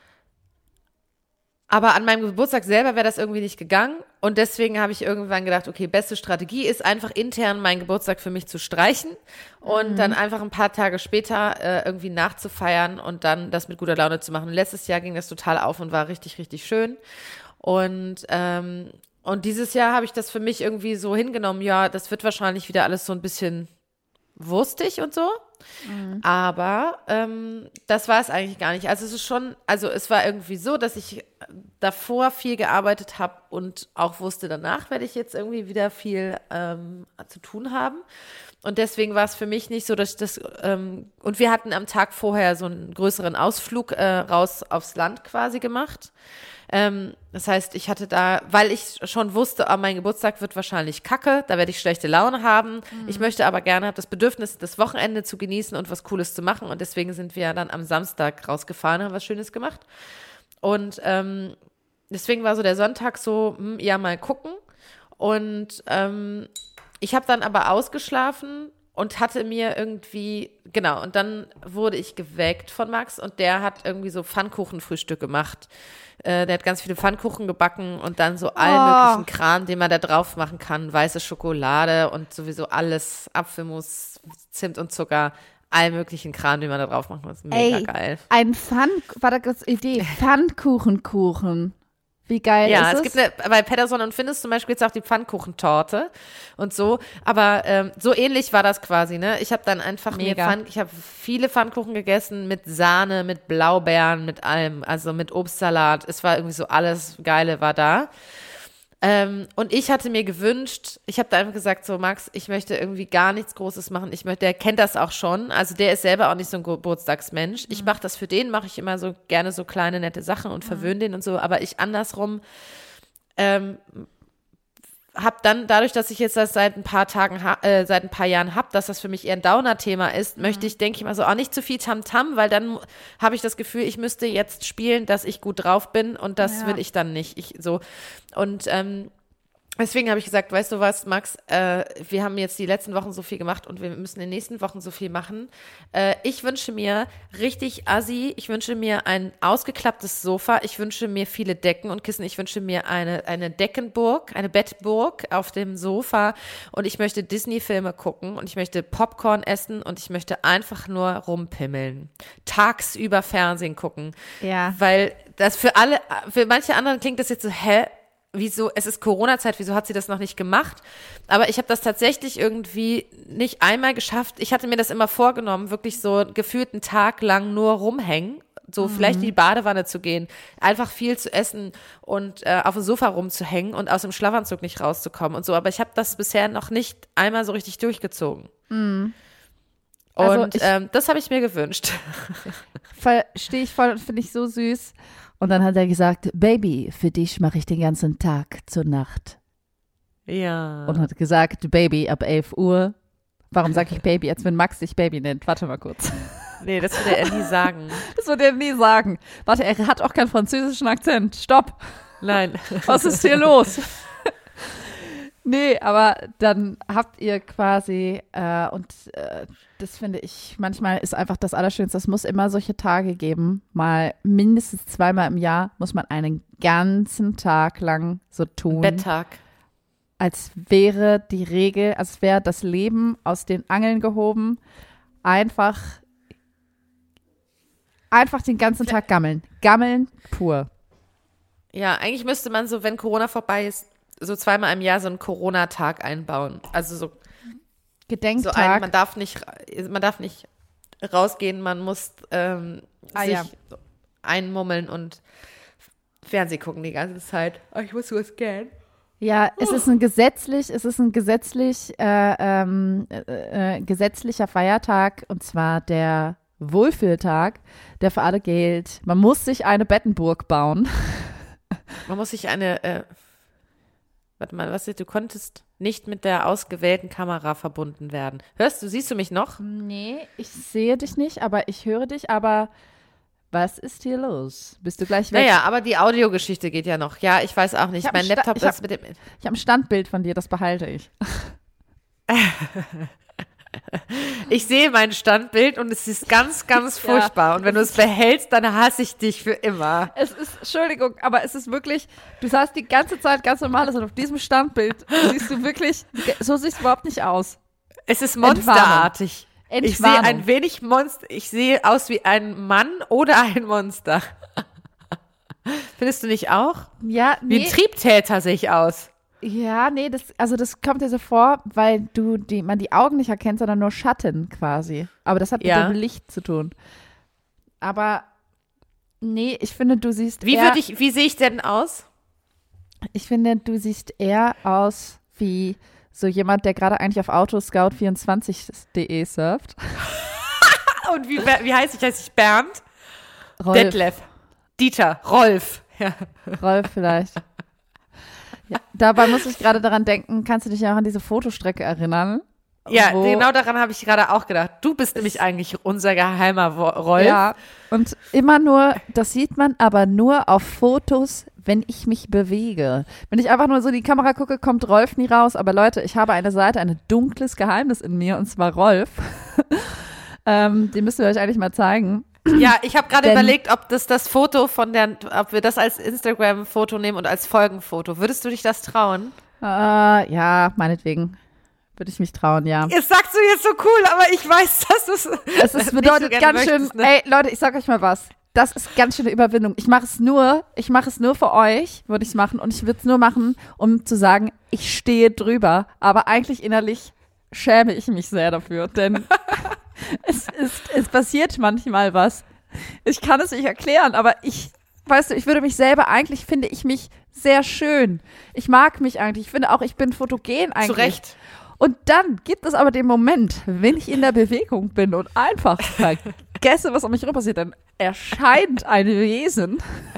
aber an meinem Geburtstag selber wäre das irgendwie nicht gegangen und deswegen habe ich irgendwann gedacht, okay, beste Strategie ist einfach intern meinen Geburtstag für mich zu streichen und mhm. dann einfach ein paar Tage später äh, irgendwie nachzufeiern und dann das mit guter Laune zu machen. Letztes Jahr ging das total auf und war richtig, richtig schön und ähm, und dieses Jahr habe ich das für mich irgendwie so hingenommen, ja, das wird wahrscheinlich wieder alles so ein bisschen wurstig und so. Mhm. Aber ähm, das war es eigentlich gar nicht. Also es ist schon, also es war irgendwie so, dass ich davor viel gearbeitet habe und auch wusste, danach werde ich jetzt irgendwie wieder viel ähm, zu tun haben. Und deswegen war es für mich nicht so, dass ich das, ähm, und wir hatten am Tag vorher so einen größeren Ausflug äh, raus aufs Land quasi gemacht. Ähm, das heißt, ich hatte da, weil ich schon wusste, oh, mein Geburtstag wird wahrscheinlich kacke, da werde ich schlechte Laune haben. Mhm. Ich möchte aber gerne, habe das Bedürfnis, das Wochenende zu genießen und was Cooles zu machen. Und deswegen sind wir dann am Samstag rausgefahren, haben was Schönes gemacht. Und ähm, deswegen war so der Sonntag so, hm, ja, mal gucken. Und ähm, ich habe dann aber ausgeschlafen und hatte mir irgendwie, genau, und dann wurde ich geweckt von Max und der hat irgendwie so Pfannkuchenfrühstück gemacht. Äh, der hat ganz viele Pfannkuchen gebacken und dann so allen Oh. möglichen Kram, den man da drauf machen kann. Weiße Schokolade und sowieso alles, Apfelmus, Zimt und Zucker, allen möglichen Kram, den man da drauf machen kann. Das ist mega Ey, geil. ein Pfann, war da kurz Idee, Pfannkuchenkuchen. Wie geil Ja, ist es es? gibt eine, bei Pedersen und Findus zum Beispiel jetzt auch die Pfannkuchentorte und so, aber ähm, so ähnlich war das quasi, ne? Ich habe dann einfach mir Mega. Pfann, ich habe viele Pfannkuchen gegessen mit Sahne, mit Blaubeeren, mit allem, also mit Obstsalat. Es war irgendwie so alles Geile war da. Ähm, und ich hatte mir gewünscht, ich habe da einfach gesagt, so Max, ich möchte irgendwie gar nichts Großes machen. Ich möchte, der kennt das auch schon. Also der ist selber auch nicht so ein Geburtstagsmensch. Ich mache das für den, mache ich immer so gerne so kleine nette Sachen und verwöhne den und so. Aber ich andersrum ähm, habe dann, dadurch, dass ich jetzt das seit ein paar Tagen, ha- äh, seit ein paar Jahren habe, dass das für mich eher ein Downer-Thema ist, mhm. möchte ich, denke ich mal so, auch nicht zu viel Tamtam, weil dann habe ich das Gefühl, ich müsste jetzt spielen, dass ich gut drauf bin und das Ja. will ich dann nicht. Ich so und ähm, deswegen habe ich gesagt, weißt du was, Max, äh, wir haben jetzt die letzten Wochen so viel gemacht und wir müssen in den nächsten Wochen so viel machen. Äh, ich wünsche mir richtig assi, ich wünsche mir ein ausgeklapptes Sofa, ich wünsche mir viele Decken und Kissen, ich wünsche mir eine, eine Deckenburg, eine Bettburg auf dem Sofa und ich möchte Disney-Filme gucken und ich möchte Popcorn essen und ich möchte einfach nur rumpimmeln. Tagsüber Fernsehen gucken. Ja. Weil das für alle, für manche anderen klingt das jetzt so, hä? Wieso, es ist Corona-Zeit, wieso hat sie das noch nicht gemacht? Aber ich habe das tatsächlich irgendwie nicht einmal geschafft. Ich hatte mir das immer vorgenommen, wirklich so gefühlt einen Tag lang nur rumhängen, so mhm. vielleicht in die Badewanne zu gehen, einfach viel zu essen und äh, auf dem Sofa rumzuhängen und aus dem Schlafanzug nicht rauszukommen und so. Aber ich habe das bisher noch nicht einmal so richtig durchgezogen. Mhm. Also und ich- ähm, das habe ich mir gewünscht. Verstehe ich voll und finde ich so süß. Und dann hat er gesagt, Baby, für dich mache ich den ganzen Tag zur Nacht. Ja. Und hat gesagt, Baby, ab elf Uhr. Warum sage ich Baby, als wenn Max dich Baby nennt? Warte mal kurz. Nee, das würde er nie sagen. Das würde er nie sagen. Warte, er hat auch keinen französischen Akzent. Stopp. Nein. Was ist hier los? Nee, aber dann habt ihr quasi, äh, und äh, das finde ich, manchmal ist einfach das Allerschönste, es muss immer solche Tage geben, mal mindestens zweimal im Jahr muss man einen ganzen Tag lang so tun, Betttag. als wäre die Regel, als wäre das Leben aus den Angeln gehoben, einfach, einfach den ganzen Tag gammeln, gammeln pur. Ja, eigentlich müsste man so, wenn Corona vorbei ist, so zweimal im Jahr so einen Corona-Tag einbauen. Also so, so Gedenktag. ein, man darf nicht, man darf nicht rausgehen, man muss ähm, Ah, sich ja. so einmummeln und Fernseh gucken die ganze Zeit. Oh, ich muss was gern. Ja, es ist ein gesetzlich, es ist ein gesetzlich, äh, ähm, äh, äh, gesetzlicher Feiertag, und zwar der Wohlfühltag, der für alle gilt. Man muss sich eine Bettenburg bauen. Man muss sich eine, äh, warte mal, was, du konntest nicht mit der ausgewählten Kamera verbunden werden. Hörst du, siehst du mich noch? Nee, ich sehe dich nicht, aber ich höre dich, aber was ist hier los? Bist du gleich weg? Naja, aber die Audiogeschichte geht ja noch. Ja, ich weiß auch nicht. Ich Mein Sta- Laptop ich hab- ist mit dem. Ich habe ein Standbild von dir, das behalte ich. Ich sehe mein Standbild und es ist ganz, ganz Ja. furchtbar. Und wenn du es behältst, dann hasse ich dich für immer. Es ist, Entschuldigung, aber es ist wirklich, du sahst die ganze Zeit ganz normal aus und auf diesem Standbild siehst du wirklich, so siehst du überhaupt nicht aus. Es ist monsterartig. Ich sehe Entwarnung. ein wenig Monster. Ich sehe aus wie ein Mann oder ein Monster. Findest du nicht auch? Ja, Wie nee. ein Triebtäter sehe ich aus. Ja, nee, das, also das kommt dir so vor, weil du die, man die Augen nicht erkennt, sondern nur Schatten quasi. Aber das hat mit Ja. dem Licht zu tun. Aber nee, ich finde, du siehst Wie eher, würde ich, wie sehe ich denn aus? ich finde, du siehst eher aus wie so jemand, der gerade eigentlich auf autoscout vierundzwanzig punkt de surft. Und wie, wie heiße ich? Heiße ich Bernd? Rolf, Detlef. Dieter. Rolf. Ja. Rolf vielleicht. Ja, dabei muss ich gerade daran denken, kannst du dich ja auch an diese Fotostrecke erinnern? Ja, Wo- genau daran habe ich gerade auch gedacht. Du bist nämlich eigentlich unser geheimer Wo- Rolf. Ja, und immer nur, das sieht man aber nur auf Fotos, wenn ich mich bewege. Wenn ich einfach nur so in die Kamera gucke, kommt Rolf nie raus. Aber Leute, ich habe eine Seite, ein dunkles Geheimnis in mir, und zwar Rolf. ähm, den müssen wir euch eigentlich mal zeigen. Ja, ich habe gerade Denn- überlegt, ob das das Foto von der, ob wir das als Instagram-Foto nehmen und als Folgenfoto. Würdest du dich das trauen? Äh, ja, meinetwegen. Würde ich mich trauen, ja. Jetzt sagst du jetzt so cool, aber ich weiß, dass du es Es ist, bedeutet ganz schön, ey, Leute, ich sag euch mal was. Das ist ganz schöne Überwindung. Ich mache es nur, ich mache es nur für euch, würde ich es machen. Und ich würde es nur machen, um zu sagen, ich stehe drüber. Aber eigentlich innerlich schäme ich mich sehr dafür, denn es ist, es passiert manchmal was. Ich kann es nicht erklären, aber ich, weißt du, ich würde mich selber, eigentlich finde ich mich sehr schön. Ich mag mich eigentlich. Ich finde auch, ich bin fotogen eigentlich. Zu Recht. Und dann gibt es aber den Moment, wenn ich in der Bewegung bin und einfach vergesse, was um mich herum passiert, dann erscheint ein Wesen.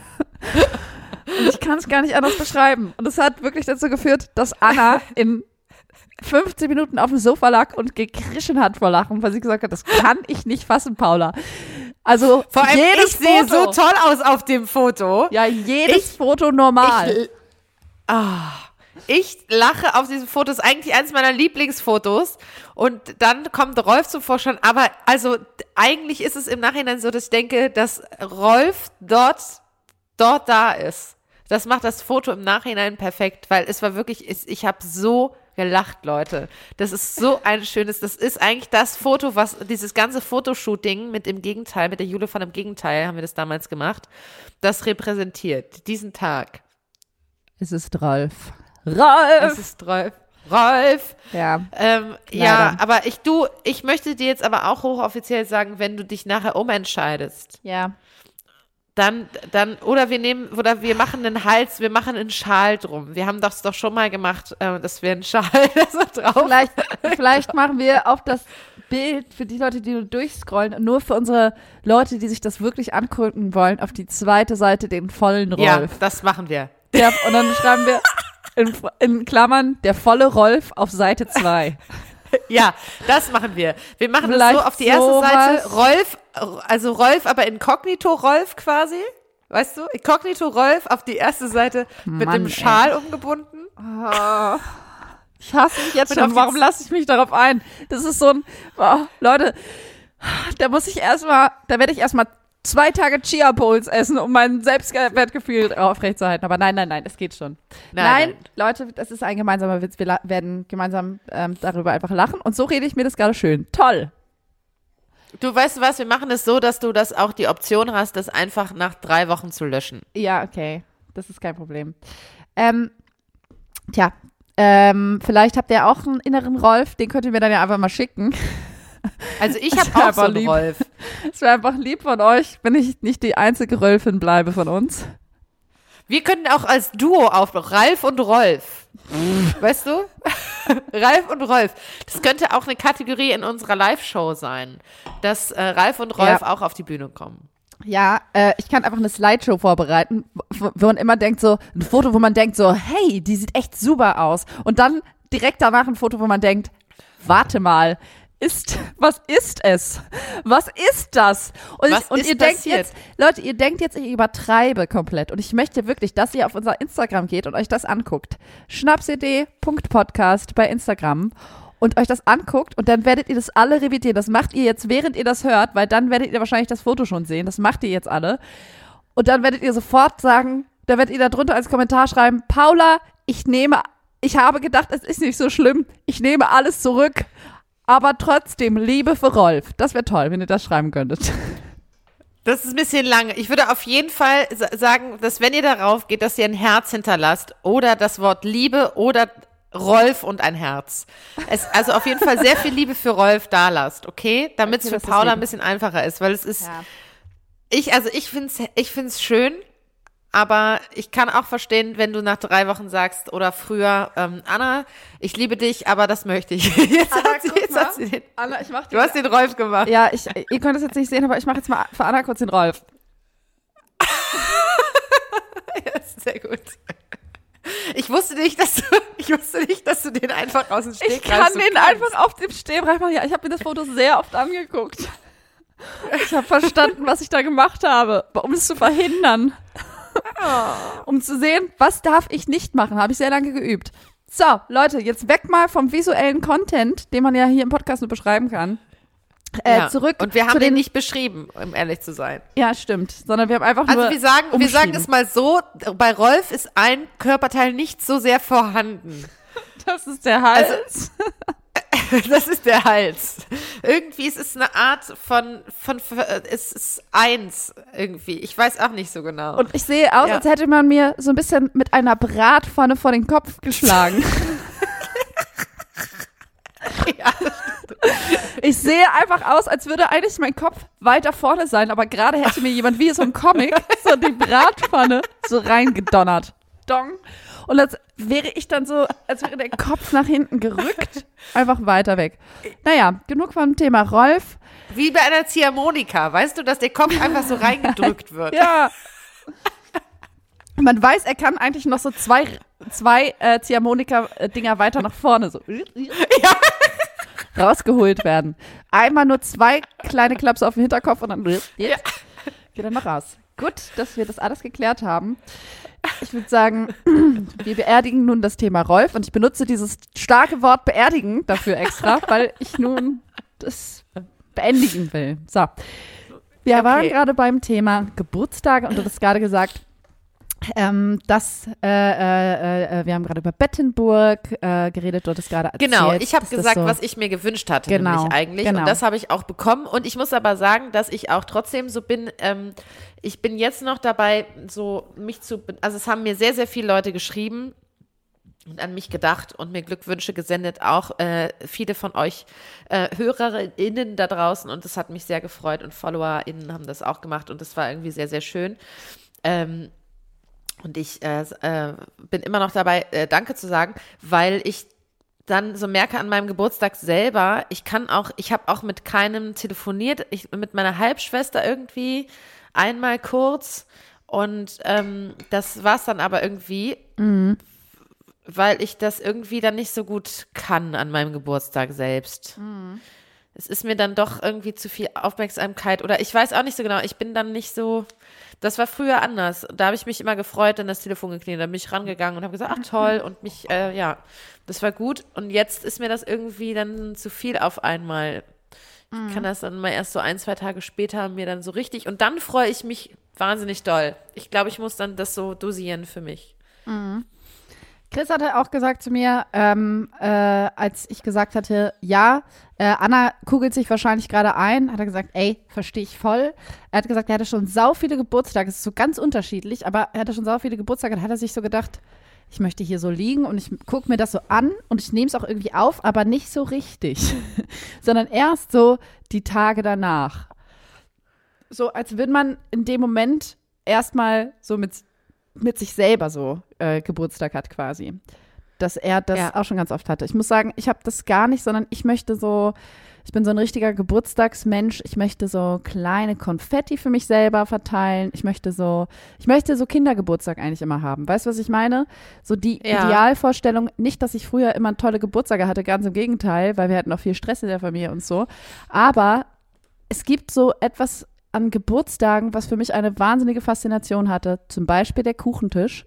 Und ich kann es gar nicht anders beschreiben. Und es hat wirklich dazu geführt, dass Anna in fünfzehn Minuten auf dem Sofa lag und gekrischen hat vor Lachen, weil sie gesagt hat, das kann ich nicht fassen, Paula. Also Vor allem, jedes ich sehe Foto, so toll aus auf dem Foto. ja, jedes Ich- Foto normal. Ich, ah, ich lache auf diesem Foto, ist eigentlich eines meiner Lieblingsfotos. Und dann kommt Rolf zum Vorschein. Aber also eigentlich ist es im Nachhinein so, dass ich denke, dass Rolf dort, dort da ist. Das macht das Foto im Nachhinein perfekt, weil es war wirklich, ich, ich habe so gelacht, Leute. Das ist so ein schönes, das ist eigentlich das Foto, was dieses ganze Fotoshooting mit dem Gegenteil, mit der Jule von dem Gegenteil, haben wir das damals gemacht, das repräsentiert, diesen Tag. Es ist Rolf. Rolf! Es ist Rolf. Rolf. Ja. Ähm, ja, aber ich, du, ich möchte dir jetzt aber auch hochoffiziell sagen, wenn du dich nachher umentscheidest, Ja. dann, dann, oder wir nehmen, oder wir machen einen Hals, wir machen einen Schal drum. Wir haben das doch schon mal gemacht, äh, dass wir einen Schal so drauf. Vielleicht, vielleicht machen wir auf das Bild für die Leute, die nur durchscrollen, und nur für unsere Leute, die sich das wirklich angucken wollen, auf die zweite Seite den vollen Ja, Rolf. das machen wir. Ja, und dann schreiben wir in, in Klammern der volle Rolf auf Seite zwei. Ja, das machen wir. Wir machen das Vielleicht so auf die erste sowas. Seite. Rolf, also Rolf, aber inkognito Rolf quasi. Weißt du? Inkognito Rolf auf die erste Seite mit Mann, dem ey. Schal umgebunden. Oh, ich hasse mich jetzt Und auf schon. die Warum Z- lasse ich mich darauf ein? Das ist so ein, oh, Leute, da muss ich erstmal, da werde ich erstmal zwei Tage Chia Bowls essen, um mein Selbstwertgefühl aufrechtzuerhalten. Aber nein, nein, nein, es geht schon. Nein, Nein, nein. Leute, das ist ein gemeinsamer Witz. Wir la- werden gemeinsam ähm, darüber einfach lachen. Und so rede ich mir das gerade schön. Toll. Du weißt was, wir machen es so, dass du das auch die Option hast, das einfach nach drei Wochen zu löschen. Ja, okay. Das ist kein Problem. Ähm, tja, ähm, vielleicht habt ihr auch einen inneren Rolf, den könnt ihr mir dann ja einfach mal schicken. Also ich Das habe wär auch so aber einen lieb. Rolf. Es wäre einfach lieb von euch, wenn ich nicht die einzige Rolfin bleibe von uns. Wir könnten auch als Duo aufbauen, Ralf und Rolf. Weißt du? Ralf und Rolf. Das könnte auch eine Kategorie in unserer Live-Show sein, dass äh, Ralf und Rolf Ja. auch auf die Bühne kommen. Ja, äh, ich kann einfach eine Slideshow vorbereiten, wo, wo man immer denkt so, ein Foto, wo man denkt so, hey, die sieht echt super aus. Und dann direkt danach ein Foto, wo man denkt, warte mal, ist, was ist es? Was ist das? Und, Was ich, und ist ihr denkt passiert? jetzt, Leute, ihr denkt jetzt, ich übertreibe komplett. Und ich möchte wirklich, dass ihr auf unser Instagram geht und euch das anguckt. schnapsidee Punkt podcast bei Instagram. Und euch das anguckt und dann werdet ihr das alle revidieren. Das macht ihr jetzt, während ihr das hört, weil dann werdet ihr wahrscheinlich das Foto schon sehen. Das macht ihr jetzt alle. Und dann werdet ihr sofort sagen, da werdet ihr da drunter als Kommentar schreiben, Paula, ich nehme, ich habe gedacht, es ist nicht so schlimm. Ich nehme alles zurück. Aber trotzdem, Liebe für Rolf. Das wäre toll, wenn ihr das schreiben könntet. Das ist ein bisschen lange. Ich würde auf jeden Fall sa- sagen, dass wenn ihr darauf geht, dass ihr ein Herz hinterlasst oder das Wort Liebe oder Rolf und ein Herz. Es, also auf jeden Fall sehr viel Liebe für Rolf da lasst, okay? Damit es Okay, für das ist Paula lieb. ein bisschen einfacher ist, weil es ist, Ja. ich, also ich find's, ich find's schön, aber ich kann auch verstehen, wenn du nach drei Wochen sagst oder früher, ähm, Anna, ich liebe dich, aber das möchte ich. Jetzt hat sie, jetzt hat sie den, Anna, ich mach du hast den Rolf gemacht. Ja, ich, ihr könnt es jetzt nicht sehen, aber ich mache jetzt mal für Anna kurz den Rolf. Das ist sehr gut. Ich wusste nicht, dass du, ich wusste nicht, dass du den einfach aus dem Stegreif Ich kann so den kannst. einfach auf dem Stegreif machen. Ja, ich habe mir das Foto sehr oft angeguckt. Ich habe verstanden, was ich da gemacht habe, um es zu verhindern. Um zu sehen, was darf ich nicht machen, habe ich sehr lange geübt. So, Leute, jetzt weg mal vom visuellen Content, den man ja hier im Podcast nur beschreiben kann. Äh, Ja. Zurück Und wir zu haben den den, nicht beschrieben, um ehrlich zu sein. Ja, stimmt. Sondern wir haben einfach nur Also wir sagen, wir sagen umschrieben. es mal so, bei Rolf ist ein Körperteil nicht so sehr vorhanden. Das ist der Hals. Das ist der Hals. Irgendwie ist es eine Art von, von, es ist eins irgendwie. Ich weiß auch nicht so genau. Und ich sehe aus, Ja. als hätte man mir so ein bisschen mit einer Bratpfanne vor den Kopf geschlagen. Ich sehe einfach aus, als würde eigentlich mein Kopf weiter vorne sein, aber gerade hätte mir jemand wie so ein Comic so die Bratpfanne so reingedonnert. Dong. Und als wäre ich dann so, als wäre der Kopf nach hinten gerückt, einfach weiter weg. Naja, genug vom Thema Rolf. Wie bei einer Ziehharmonika, weißt du, dass der Kopf einfach so reingedrückt wird. Ja. Man weiß, er kann eigentlich noch so zwei, zwei äh, Ziehharmonika-Dinger weiter nach vorne so rausgeholt werden. Einmal nur zwei kleine Klaps auf den Hinterkopf und dann geht er noch raus. Gut, dass wir das alles geklärt haben. Ich würde sagen, wir beerdigen nun das Thema Rolf und ich benutze dieses starke Wort beerdigen dafür extra, weil ich nun das beendigen will. So, wir Okay. waren gerade beim Thema Geburtstage und du hast gerade gesagt, ähm, dass äh, äh, äh, wir haben gerade über Bettenburg äh, geredet, du hattest gerade erzählt. Genau, ich habe dass das gesagt, so, was ich mir gewünscht hatte, Genau, nämlich eigentlich. genau. Und das habe ich auch bekommen. Und ich muss aber sagen, dass ich auch trotzdem so bin, ähm, ich bin jetzt noch dabei, so mich zu, also es haben mir sehr, sehr viele Leute geschrieben und an mich gedacht und mir Glückwünsche gesendet, auch äh, viele von euch äh, HörerInnen da draußen. Und das hat mich sehr gefreut und FollowerInnen haben das auch gemacht und das war irgendwie sehr, sehr schön. Ähm, Und ich äh, äh, bin immer noch dabei, äh, Danke zu sagen, weil ich dann so merke an meinem Geburtstag selber, ich kann auch, ich habe auch mit keinem telefoniert, ich mit meiner Halbschwester irgendwie einmal kurz und ähm, das war's dann aber irgendwie, Mhm. weil ich das irgendwie dann nicht so gut kann an meinem Geburtstag selbst. Es ist mir dann doch irgendwie zu viel Aufmerksamkeit oder ich weiß auch nicht so genau, ich bin dann nicht so, das war früher anders. Da habe ich mich immer gefreut, dann das Telefon geklingelt, dann bin ich rangegangen und habe gesagt, ach toll und mich, äh, ja, das war gut und jetzt ist mir das irgendwie dann zu viel auf einmal. Ich kann das dann mal erst so ein, zwei Tage später mir dann so richtig und dann freue ich mich wahnsinnig doll. Ich glaube, ich muss dann das so dosieren für mich. Chris hatte auch gesagt zu mir, ähm, äh, als ich gesagt hatte, ja, äh, Anna kugelt sich wahrscheinlich gerade ein, hat er gesagt, ey, verstehe ich voll. Er hat gesagt, er hatte schon sau viele Geburtstage, es ist so ganz unterschiedlich, aber er hatte schon sau viele Geburtstage, da hat er sich so gedacht, ich möchte hier so liegen und ich gucke mir das so an und ich nehme es auch irgendwie auf, aber nicht so richtig, sondern erst so die Tage danach. So, als würde man in dem Moment erstmal so mit mit sich selber so äh, Geburtstag hat quasi. Dass er das Ja. auch schon ganz oft hatte. Ich muss sagen, ich habe das gar nicht, sondern ich möchte so, ich bin so ein richtiger Geburtstagsmensch. Ich möchte so kleine Konfetti für mich selber verteilen. Ich möchte so, ich möchte so Kindergeburtstag eigentlich immer haben. Weißt du, was ich meine? So die Ja. Idealvorstellung, nicht, dass ich früher immer tolle Geburtstage hatte, ganz im Gegenteil, weil wir hatten auch viel Stress in der Familie und so. Aber es gibt so etwas an Geburtstagen, was für mich eine wahnsinnige Faszination hatte. Zum Beispiel der Kuchentisch.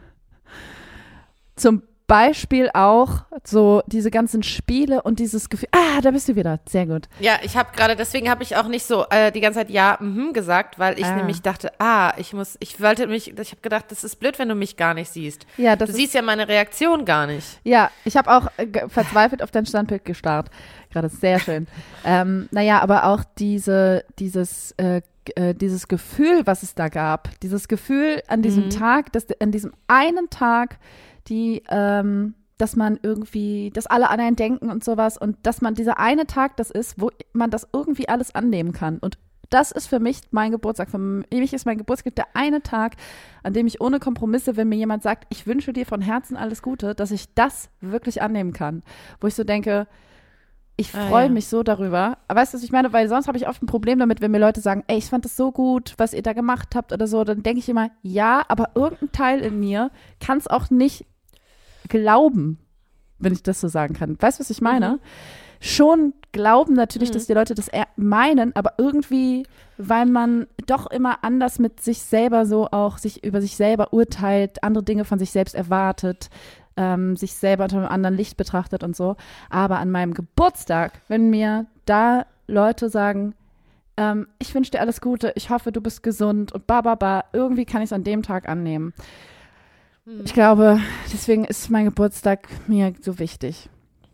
Zum Beispiel auch so diese ganzen Spiele und dieses Gefühl. Ah, da bist du wieder. Sehr gut. Ja, ich habe gerade, deswegen habe ich auch nicht so äh, die ganze Zeit ja mhm gesagt, weil ich Ah. nämlich dachte, ah, ich muss, ich wollte mich, ich habe gedacht, das ist blöd, wenn du mich gar nicht siehst. Ja, das Du ist, siehst ja meine Reaktion gar nicht. ja, ich habe auch äh, ge- verzweifelt auf dein Standbild gestarrt. Gerade sehr schön. ähm, naja, aber auch diese, dieses, äh, g- äh, dieses Gefühl, was es da gab, dieses Gefühl an diesem Mhm. Tag, dass an diesem einen Tag, die, ähm, dass man irgendwie, dass alle an einen denken und sowas und dass man dieser eine Tag das ist, wo man das irgendwie alles annehmen kann. Und das ist für mich mein Geburtstag. Für mich ist mein Geburtstag der eine Tag, an dem ich ohne Kompromisse, wenn mir jemand sagt, ich wünsche dir von Herzen alles Gute, dass ich das wirklich annehmen kann. Wo ich so denke, ich Ah, freue ja. mich so darüber. Aber weißt du, was ich meine? Weil sonst habe ich oft ein Problem damit, wenn mir Leute sagen, ey, ich fand das so gut, was ihr da gemacht habt oder so. Dann denke ich immer, ja, aber irgendein Teil in mir kann es auch nicht glauben, wenn ich das so sagen kann. Weißt du, was ich meine? Mhm. Schon glauben natürlich, Mhm. dass die Leute das eher meinen, aber irgendwie, weil man doch immer anders mit sich selber so auch sich über sich selber urteilt, andere Dinge von sich selbst erwartet, ähm, sich selber unter einem anderen Licht betrachtet und so. Aber an meinem Geburtstag, wenn mir da Leute sagen, ähm, ich wünsche dir alles Gute, ich hoffe, du bist gesund und ba, ba, ba, irgendwie kann ich es an dem Tag annehmen. Ich glaube, deswegen ist mein Geburtstag mir so wichtig.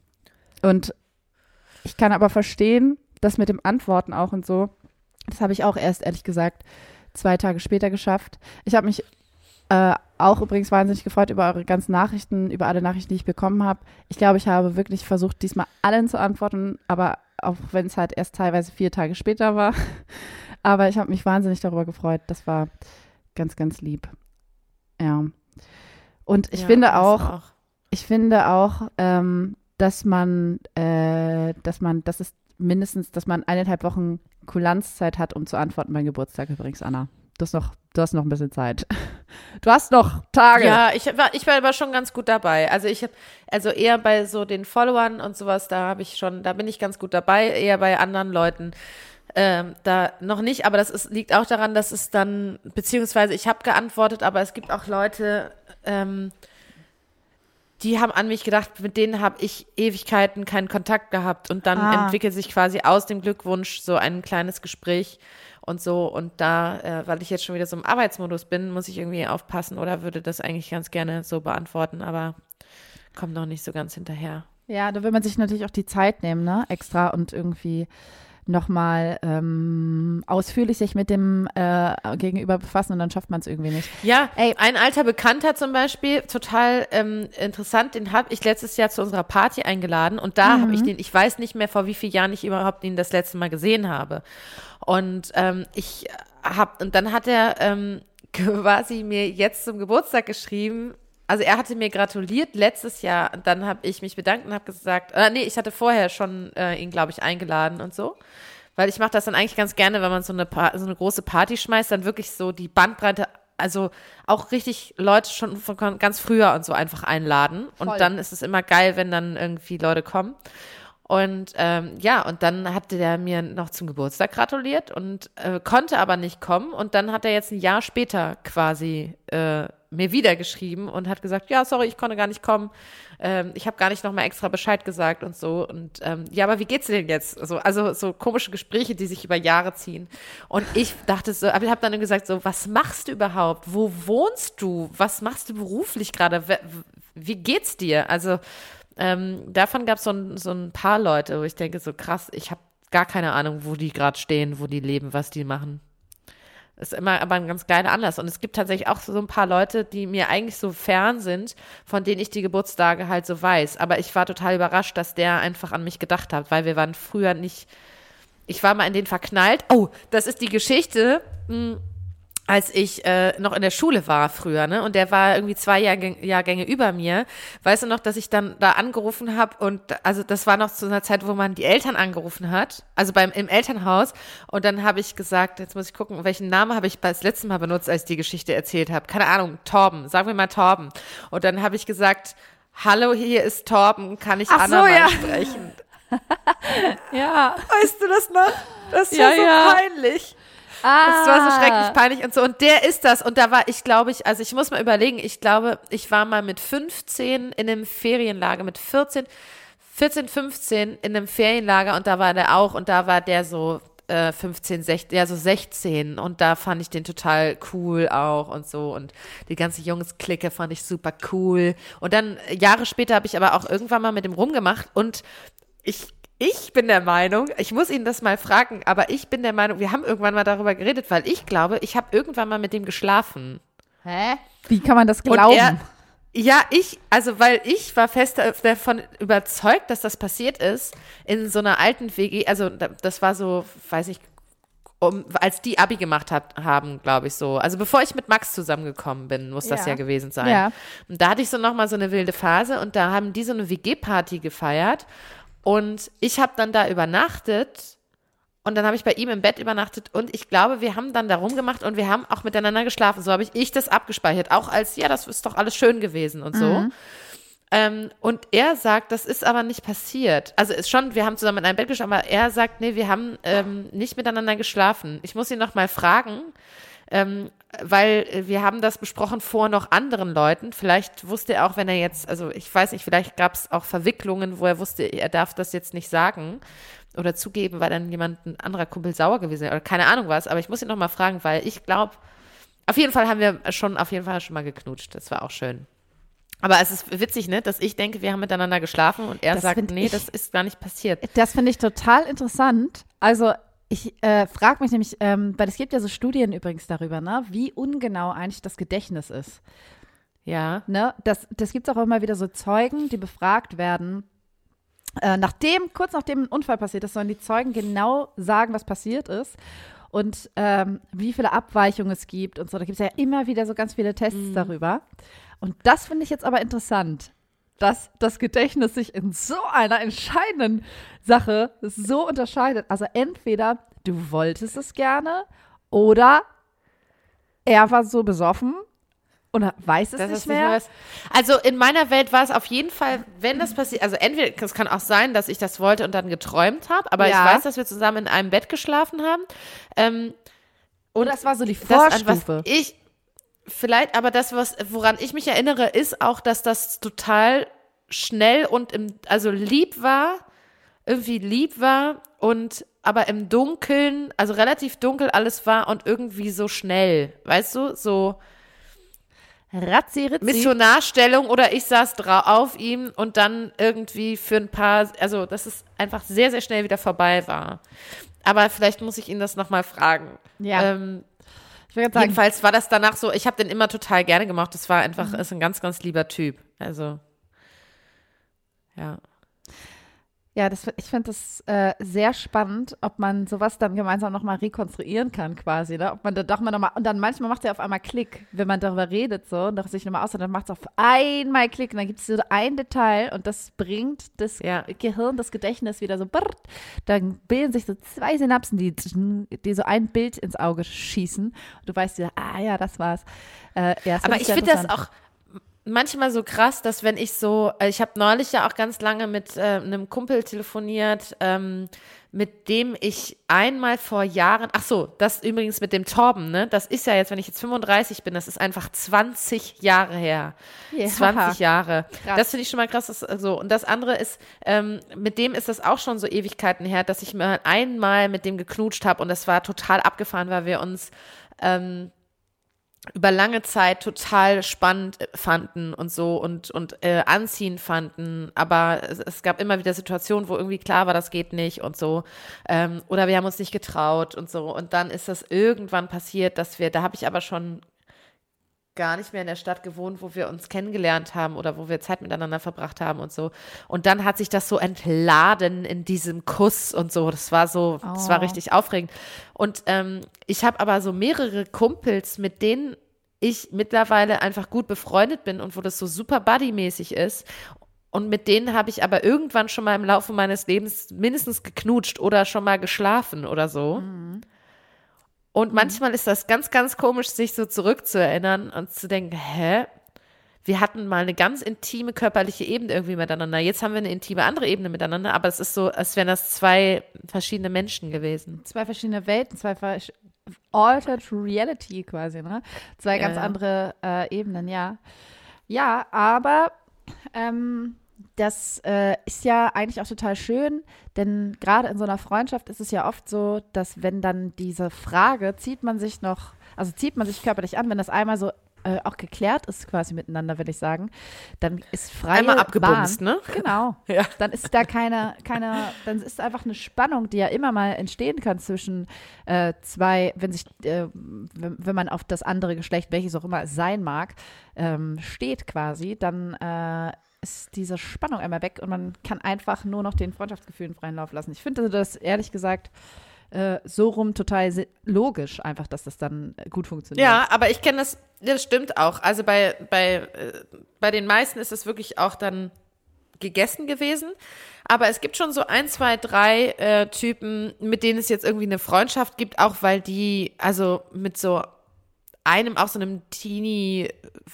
Und ich kann aber verstehen, dass mit dem Antworten auch und so, das habe ich auch erst, ehrlich gesagt, zwei Tage später geschafft. Ich habe mich äh, auch übrigens wahnsinnig gefreut über eure ganzen Nachrichten, über alle Nachrichten, die ich bekommen habe. Ich glaube, ich habe wirklich versucht, diesmal allen zu antworten, aber auch wenn es halt erst teilweise vier Tage später war. Aber ich habe mich wahnsinnig darüber gefreut. Das war ganz, ganz lieb. Ja. Und ich Ja, finde das auch, ich finde auch, ähm, dass man, äh, dass man, das ist mindestens, dass man eineinhalb Wochen Kulanzzeit hat, um zu antworten beim Geburtstag übrigens, Anna. Du hast noch, du hast noch ein bisschen Zeit. Du hast noch Tage. Ja, ich war, ich war aber schon ganz gut dabei. Also ich habe, also eher bei so den Followern und sowas, da habe ich schon, da bin ich ganz gut dabei. Eher bei anderen Leuten ähm, da noch nicht. Aber das ist, liegt auch daran, dass es dann, beziehungsweise ich habe geantwortet, aber es gibt auch Leute, ähm, die haben an mich gedacht, mit denen habe ich Ewigkeiten keinen Kontakt gehabt und dann Ah. entwickelt sich quasi aus dem Glückwunsch so ein kleines Gespräch und so und da, äh, weil ich jetzt schon wieder so im Arbeitsmodus bin, muss ich irgendwie aufpassen oder würde das eigentlich ganz gerne so beantworten, aber kommt noch nicht so ganz hinterher. Ja, da will man sich natürlich auch die Zeit nehmen, ne, extra und irgendwie nochmal ähm, ausführlich sich mit dem äh, Gegenüber befassen und dann schafft man es irgendwie nicht. Ja, Ey. ein alter Bekannter zum Beispiel, total ähm, interessant, den habe ich letztes Jahr zu unserer Party eingeladen und da habe ich den, ich weiß nicht mehr, vor wie vielen Jahren ich überhaupt ihn das letzte Mal gesehen habe. Und ähm, ich habe, und dann hat er ähm, quasi mir jetzt zum Geburtstag geschrieben, also er hatte mir gratuliert letztes Jahr und dann habe ich mich bedankt und habe gesagt, äh, nee, ich hatte vorher schon äh, ihn, glaube ich, eingeladen und so. Weil ich mache das dann eigentlich ganz gerne, wenn man so eine, pa- so eine große Party schmeißt, dann wirklich so die Bandbreite, also auch richtig Leute schon von ganz früher und so einfach einladen. Und Voll. dann ist es immer geil, wenn dann irgendwie Leute kommen. Und ähm, ja, und dann hatte der mir noch zum Geburtstag gratuliert und äh, konnte aber nicht kommen. Und dann hat er jetzt ein Jahr später quasi äh, mir wieder geschrieben und hat gesagt, ja, sorry, ich konnte gar nicht kommen. Ähm, ich habe gar nicht nochmal extra Bescheid gesagt und so. Und ähm, ja, aber wie geht's dir denn jetzt? Also, also so komische Gespräche, die sich über Jahre ziehen. Und ich dachte so, aber ich habe dann gesagt, so, was machst du überhaupt? Wo wohnst du? Was machst du beruflich gerade? Wie, wie geht's dir? Also ähm, davon gab es so ein, so ein paar Leute, wo ich denke, so krass, ich habe gar keine Ahnung, wo die gerade stehen, wo die leben, was die machen. Ist immer aber ein ganz geiler Anlass. Und es gibt tatsächlich auch so ein paar Leute, die mir eigentlich so fern sind, von denen ich die Geburtstage halt so weiß. Aber ich war total überrascht, dass der einfach an mich gedacht hat, weil wir waren früher nicht, ich war mal in den verknallt. Oh, das ist die Geschichte. Hm, als ich äh, noch in der Schule war früher, ne? Und der war irgendwie zwei Jahrgänge, Jahrgänge über mir. Weißt du noch, dass ich dann da angerufen habe und also das war noch zu einer Zeit, wo man die Eltern angerufen hat, also beim im Elternhaus. Und dann habe ich gesagt, jetzt muss ich gucken, welchen Namen habe ich das letzte Mal benutzt, als ich die Geschichte erzählt habe. Keine Ahnung, Torben, sagen wir mal Torben. Und dann habe ich gesagt, hallo, hier ist Torben, kann ich Ach Anna so, mal ja. sprechen? Ja. Weißt du das noch? Das war Ja, so ja. peinlich. Ah. Das war so schrecklich peinlich und so. Und der ist das. Und da war ich, glaube ich, also ich muss mal überlegen, ich glaube, ich war mal mit fünfzehn in einem Ferienlager, mit vierzehn, vierzehn, fünfzehn in einem Ferienlager und da war der auch und da war der so äh, fünfzehn, sechzehn, ja so sechzehn und da fand ich den total cool auch und so und die ganze Jungs-Clique fand ich super cool. Und dann äh, Jahre später habe ich aber auch irgendwann mal mit dem rumgemacht und ich Ich bin der Meinung, ich muss ihn das mal fragen, aber ich bin der Meinung, wir haben irgendwann mal darüber geredet, weil ich glaube, ich habe irgendwann mal mit dem geschlafen. Hä? Wie kann man das Und glauben? er, ja, ich, also weil ich war fest davon überzeugt, dass das passiert ist in so einer alten W G, also das war so, weiß ich, um, als die Abi gemacht hat, haben, glaube ich so. Also bevor ich mit Max zusammengekommen bin, muss das Ja. ja gewesen sein. Ja. Und da hatte ich so nochmal so eine wilde Phase und da haben die so eine W G-Party gefeiert. Und ich habe dann da übernachtet und dann habe ich bei ihm im Bett übernachtet und ich glaube, wir haben dann da rumgemacht und wir haben auch miteinander geschlafen. So habe ich, ich das abgespeichert, auch als, ja, das ist doch alles schön gewesen und so. Mhm. Ähm, und er sagt, das ist aber nicht passiert. Also ist schon, wir haben zusammen in einem Bett geschlafen, aber er sagt, nee, wir haben ähm, nicht miteinander geschlafen. Ich muss ihn noch mal fragen, ähm, weil wir haben das besprochen vor noch anderen Leuten. Vielleicht wusste er auch, wenn er jetzt, also ich weiß nicht, vielleicht gab es auch Verwicklungen, wo er wusste, er darf das jetzt nicht sagen oder zugeben, weil dann jemand, ein anderer Kumpel sauer gewesen ist oder keine Ahnung was. Aber ich muss ihn noch mal fragen, weil ich glaube, auf jeden Fall haben wir schon, auf jeden Fall schon mal geknutscht. Das war auch schön. Aber es ist witzig, ne, dass ich denke, wir haben miteinander geschlafen und er Das sagt, find nee, ich- das ist gar nicht passiert. Das finde ich total interessant. Also ich äh, frage mich nämlich, ähm, weil es gibt ja so Studien übrigens darüber, ne, wie ungenau eigentlich das Gedächtnis ist. Ja. Ne? Das, das gibt es auch immer wieder so Zeugen, die befragt werden. Äh, nachdem, kurz nachdem ein Unfall passiert ist, sollen die Zeugen genau sagen, was passiert ist und ähm, wie viele Abweichungen es gibt und so. Da gibt es ja immer wieder so ganz viele Tests Mhm. darüber. Und das finde ich jetzt aber interessant, dass das Gedächtnis sich in so einer entscheidenden Sache so unterscheidet. Also entweder du wolltest es gerne oder er war so besoffen und weiß es Das nicht ist nicht mehr. mehr was. Also in meiner Welt war es auf jeden Fall, wenn das passiert, also entweder, es kann auch sein, dass ich das wollte und dann geträumt habe, aber Ja. ich weiß, dass wir zusammen in einem Bett geschlafen haben. Ähm, Oder es war so die das, an was Vorstufe. ich, vielleicht, aber das, was, woran ich mich erinnere, ist auch, dass das total schnell und im, also lieb war, irgendwie lieb war und aber im Dunkeln, also relativ dunkel alles war und irgendwie so schnell, weißt du, so Ratzi, Ritzi. Missionarstellung oder ich saß drau auf ihm und dann irgendwie für ein paar, also dass es einfach sehr, sehr schnell wieder vorbei war. Aber vielleicht muss ich ihn das nochmal fragen. Ja. Ähm, Ich würde sagen, jedenfalls war das danach so, ich habe den immer total gerne gemacht. Das war einfach, Mhm. ist ein ganz, ganz lieber Typ. Also, ja. ja, das, ich finde das äh, sehr spannend, ob man sowas dann gemeinsam nochmal rekonstruieren kann quasi, ne? Ob man da doch mal nochmal, und dann manchmal macht es ja auf einmal Klick, wenn man darüber redet so und das sich nochmal aus, dann macht es auf einmal Klick und dann gibt es so ein Detail und das bringt das Ja. Gehirn, das Gedächtnis wieder so, brrrt, dann bilden sich so zwei Synapsen, die, die so ein Bild ins Auge schießen und du weißt wieder, ah ja, das war's. Äh, ja, das Aber find ich sehr finde das interessant. auch manchmal so krass, dass wenn ich so, äh, ich habe neulich ja auch ganz lange mit äh, einem Kumpel telefoniert, ähm, mit dem ich einmal vor Jahren, ach so, das übrigens mit dem Torben, ne, das ist ja jetzt, wenn ich jetzt fünfunddreißig bin, das ist einfach zwanzig Jahre her. Ja. zwanzig Jahre. Krass. Das finde ich schon mal krass. Das, so. Und das andere ist, ähm, mit dem ist das auch schon so Ewigkeiten her, dass ich mal einmal mit dem geknutscht habe und das war total abgefahren, weil wir uns ähm, über lange Zeit total spannend fanden und so und, und äh, anziehend fanden, aber es, es gab immer wieder Situationen, wo irgendwie klar war, das geht nicht und so, ähm, oder wir haben uns nicht getraut und so und dann ist das irgendwann passiert, dass wir, da habe ich aber schon gar nicht mehr in der Stadt gewohnt, wo wir uns kennengelernt haben oder wo wir Zeit miteinander verbracht haben und so. Und dann hat sich das so entladen in diesem Kuss und so. Das war so, oh. das war richtig aufregend. Und ähm, ich habe aber so mehrere Kumpels, mit denen ich mittlerweile einfach gut befreundet bin und wo das so super buddymäßig ist. Und mit denen habe ich aber irgendwann schon mal im Laufe meines Lebens mindestens geknutscht oder schon mal geschlafen oder so. Mhm. Und manchmal ist das ganz, ganz komisch, sich so zurückzuerinnern und zu denken, hä? Wir hatten mal eine ganz intime körperliche Ebene irgendwie miteinander. Jetzt haben wir eine intime andere Ebene miteinander, aber es ist so, als wären das zwei verschiedene Menschen gewesen. Zwei verschiedene Welten, zwei vers- Altered Reality quasi, ne? Zwei ganz ja, ja. andere äh, Ebenen, ja. Ja, aber ähm, das äh, ist ja eigentlich auch total schön, denn gerade in so einer Freundschaft ist es ja oft so, dass wenn dann diese Frage, zieht man sich noch, also zieht man sich körperlich an, wenn das einmal so äh, auch geklärt ist quasi miteinander, will ich sagen, dann ist freie Einmal abgebumst, Bahn, ne? Genau. Ja. Dann ist da keine, keine, dann ist einfach eine Spannung, die ja immer mal entstehen kann zwischen äh, zwei, wenn sich, äh, wenn, wenn man auf das andere Geschlecht, welches auch immer es sein mag, ähm, steht quasi, dann äh, ist diese Spannung einmal weg und man kann einfach nur noch den Freundschaftsgefühlen freien Lauf lassen. Ich finde das ehrlich gesagt äh, so rum total se- logisch einfach, dass das dann gut funktioniert. Ja, aber ich kenne das, das stimmt auch. Also bei, bei, äh, bei den meisten ist es wirklich auch dann gegessen gewesen. Aber es gibt schon so ein, zwei, drei äh, Typen, mit denen es jetzt irgendwie eine Freundschaft gibt, auch weil die, also mit so einem, auch so einem Teenie-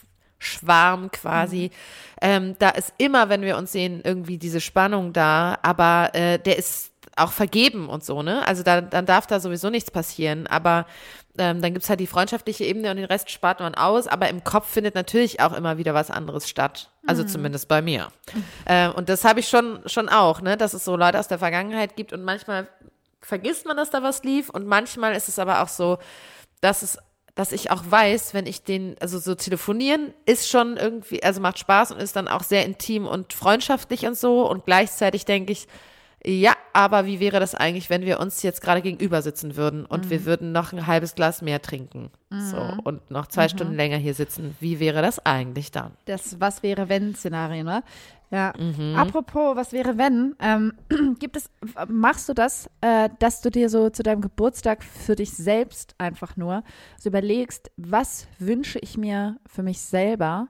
Schwarm quasi. Mhm. Ähm, da ist immer, wenn wir uns sehen, irgendwie diese Spannung da, aber äh, der ist auch vergeben und so, ne? Also da, dann darf da sowieso nichts passieren, aber ähm, dann gibt's halt die freundschaftliche Ebene und den Rest spart man aus, aber im Kopf findet natürlich auch immer wieder was anderes statt, also mhm. zumindest bei mir. Mhm. Äh, und das habe ich schon, schon auch, ne? Dass es so Leute aus der Vergangenheit gibt und manchmal vergisst man, dass da was lief und manchmal ist es aber auch so, dass es dass ich auch weiß, wenn ich den, also so telefonieren ist schon irgendwie, also macht Spaß und ist dann auch sehr intim und freundschaftlich und so und gleichzeitig denke ich, ja, aber wie wäre das eigentlich, wenn wir uns jetzt gerade gegenüber sitzen würden und mhm. wir würden noch ein halbes Glas mehr trinken, mhm. so, und noch zwei mhm. Stunden länger hier sitzen, wie wäre das eigentlich dann? Das Was wäre wenn Szenario, ne? Ja, mhm. Apropos, was wäre wenn, ähm, gibt es, machst du das, äh, dass du dir so zu deinem Geburtstag für dich selbst einfach nur so überlegst, was wünsche ich mir für mich selber?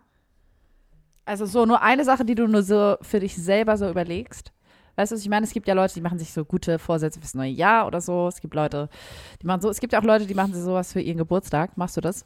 Also so nur eine Sache, die du nur so für dich selber so überlegst. Weißt du, was ich meine? Es gibt ja Leute, die machen sich so gute Vorsätze fürs neue Jahr oder so. Es gibt Leute, die machen so, es gibt ja auch Leute, die machen sich sowas für ihren Geburtstag. Machst du das?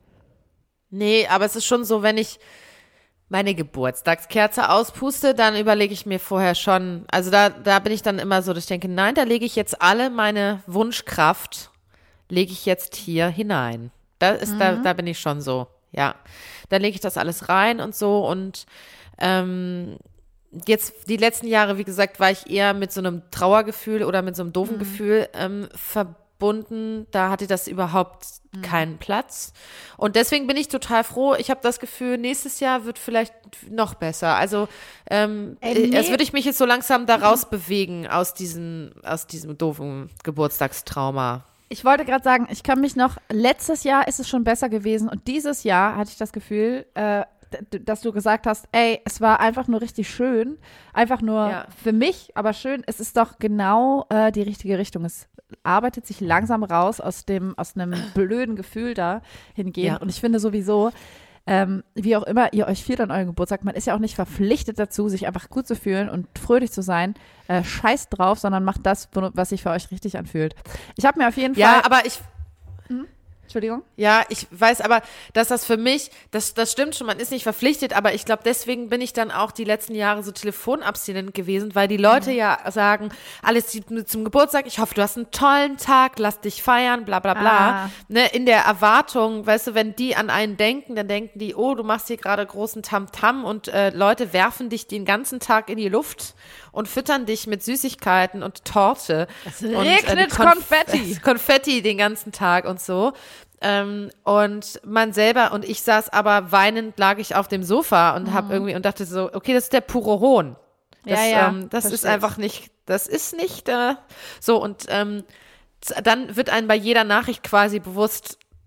Nee, aber es ist schon so, wenn ich meine Geburtstagskerze auspuste, dann überlege ich mir vorher schon, also da, da bin ich dann immer so, dass ich denke, nein, da lege ich jetzt alle meine Wunschkraft, lege ich jetzt hier hinein. Da ist, mhm. da, da bin ich schon so, ja. Da lege ich das alles rein und so und ähm, jetzt die letzten Jahre, wie gesagt, war ich eher mit so einem Trauergefühl oder mit so einem doofen mhm. Gefühl ähm, verbunden. Da hatte das überhaupt mhm. keinen Platz. Und deswegen bin ich total froh. Ich habe das Gefühl, nächstes Jahr wird vielleicht noch besser. Also ähm, Ey, nee. als würde ich mich jetzt so langsam da raus bewegen aus diesem, aus diesem doofen Geburtstagstrauma. Ich wollte gerade sagen, ich kann mich noch, letztes Jahr ist es schon besser gewesen und dieses Jahr hatte ich das Gefühl, äh, dass du gesagt hast, ey, es war einfach nur richtig schön, einfach nur ja. für mich, aber schön, es ist doch genau äh, die richtige Richtung. Es arbeitet sich langsam raus aus dem, aus einem blöden Gefühl da hingehen. Ja. Und ich finde sowieso, ähm, wie auch immer ihr euch fühlt an eurem Geburtstag, man ist ja auch nicht verpflichtet dazu, sich einfach gut zu fühlen und fröhlich zu sein. Äh, scheißt drauf, sondern macht das, was sich für euch richtig anfühlt. Ich habe mir auf jeden Fall. Ja, aber ich. Hm? Entschuldigung? Ja, ich weiß aber, dass das für mich, das, das stimmt schon, man ist nicht verpflichtet, aber ich glaube, deswegen bin ich dann auch die letzten Jahre so telefonabstinent gewesen, weil die Leute mhm. ja sagen, alles zum Geburtstag, ich hoffe, du hast einen tollen Tag, lass dich feiern, bla bla bla. Ah. Ne, in der Erwartung, weißt du, wenn die an einen denken, dann denken die, oh, du machst hier gerade großen Tamtam und äh, Leute werfen dich den ganzen Tag in die Luft und füttern dich mit Süßigkeiten und Torte. Es regnet und, äh, Konf- Konfetti. Konfetti den ganzen Tag und so. Ähm, und man selber und ich saß aber weinend, lag ich auf dem Sofa und mhm. hab irgendwie und dachte so, okay, das ist der pure Hohn. Das, ja, ja, ähm, das ist einfach nicht, das ist nicht äh, so und ähm, dann wird einem bei jeder Nachricht quasi bewusst, dass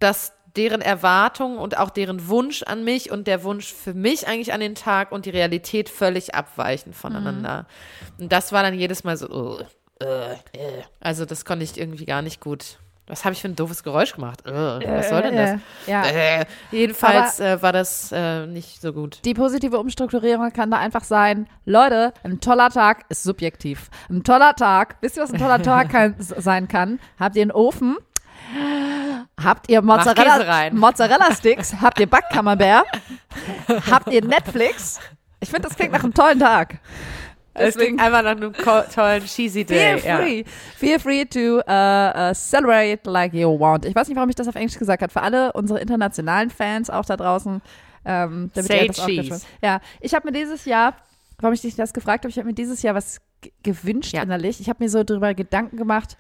deren Erwartung und auch deren Wunsch an mich und der Wunsch für mich eigentlich an den Tag und die Realität völlig abweichen voneinander. Mhm. Und das war dann jedes Mal so, uh, uh, uh. Also das konnte ich irgendwie gar nicht gut. Was habe ich für ein doofes Geräusch gemacht? Uh, was soll denn das? Äh, ja. Äh, jedenfalls äh, war das äh, nicht so gut. Die positive Umstrukturierung kann da einfach sein, Leute, ein toller Tag ist subjektiv. Ein toller Tag, wisst ihr, was ein toller Tag kann, sein kann? Habt ihr einen Ofen? Habt ihr Mozzarella, Mozzarella-Sticks? Habt ihr Backkammerbär? Habt ihr Netflix? Ich finde, das klingt nach einem tollen Tag. Es klingt einfach nach einem tollen cheesy Day. Feel free. Ja. Feel free to uh, uh, celebrate like you want. Ich weiß nicht, warum ich das auf Englisch gesagt habe. Für alle unsere internationalen Fans auch da draußen. Ähm, damit Say ihr das cheese. Auch ja, ich habe mir dieses Jahr, warum ich dich das gefragt habe, ich habe mir dieses Jahr was g- gewünscht ja. innerlich. Ich habe mir so drüber Gedanken gemacht.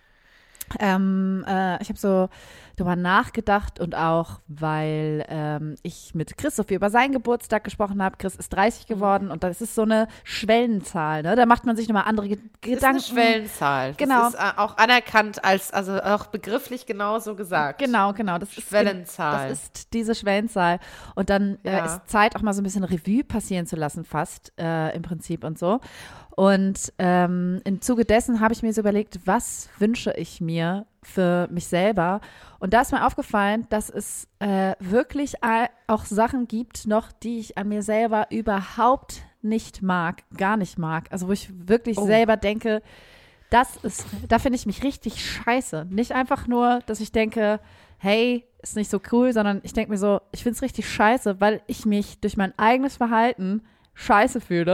Ähm, äh, ich habe so drüber nachgedacht und auch, weil ähm, ich mit Chris so viel über seinen Geburtstag gesprochen habe. Chris ist dreißig geworden und das ist so eine Schwellenzahl, ne? Da macht man sich nochmal andere Ge- Gedanken. Das ist eine Schwellenzahl. Genau. Das ist äh, auch anerkannt als, also auch begrifflich genauso gesagt. Genau, genau. Das Schwellenzahl. Ist, das ist diese Schwellenzahl. Und dann ja. äh, ist Zeit, auch mal so ein bisschen Revue passieren zu lassen, fast äh, im Prinzip und so. Und ähm, im Zuge dessen habe ich mir so überlegt, was wünsche ich mir für mich selber? Und da ist mir aufgefallen, dass es äh, wirklich auch Sachen gibt noch, die ich an mir selber überhaupt nicht mag, gar nicht mag. Also wo ich wirklich oh. selber denke, das ist, da finde ich mich richtig scheiße. Nicht einfach nur, dass ich denke, hey, ist nicht so cool, sondern ich denke mir so, ich finde es richtig scheiße, weil ich mich durch mein eigenes Verhalten scheiße fühle,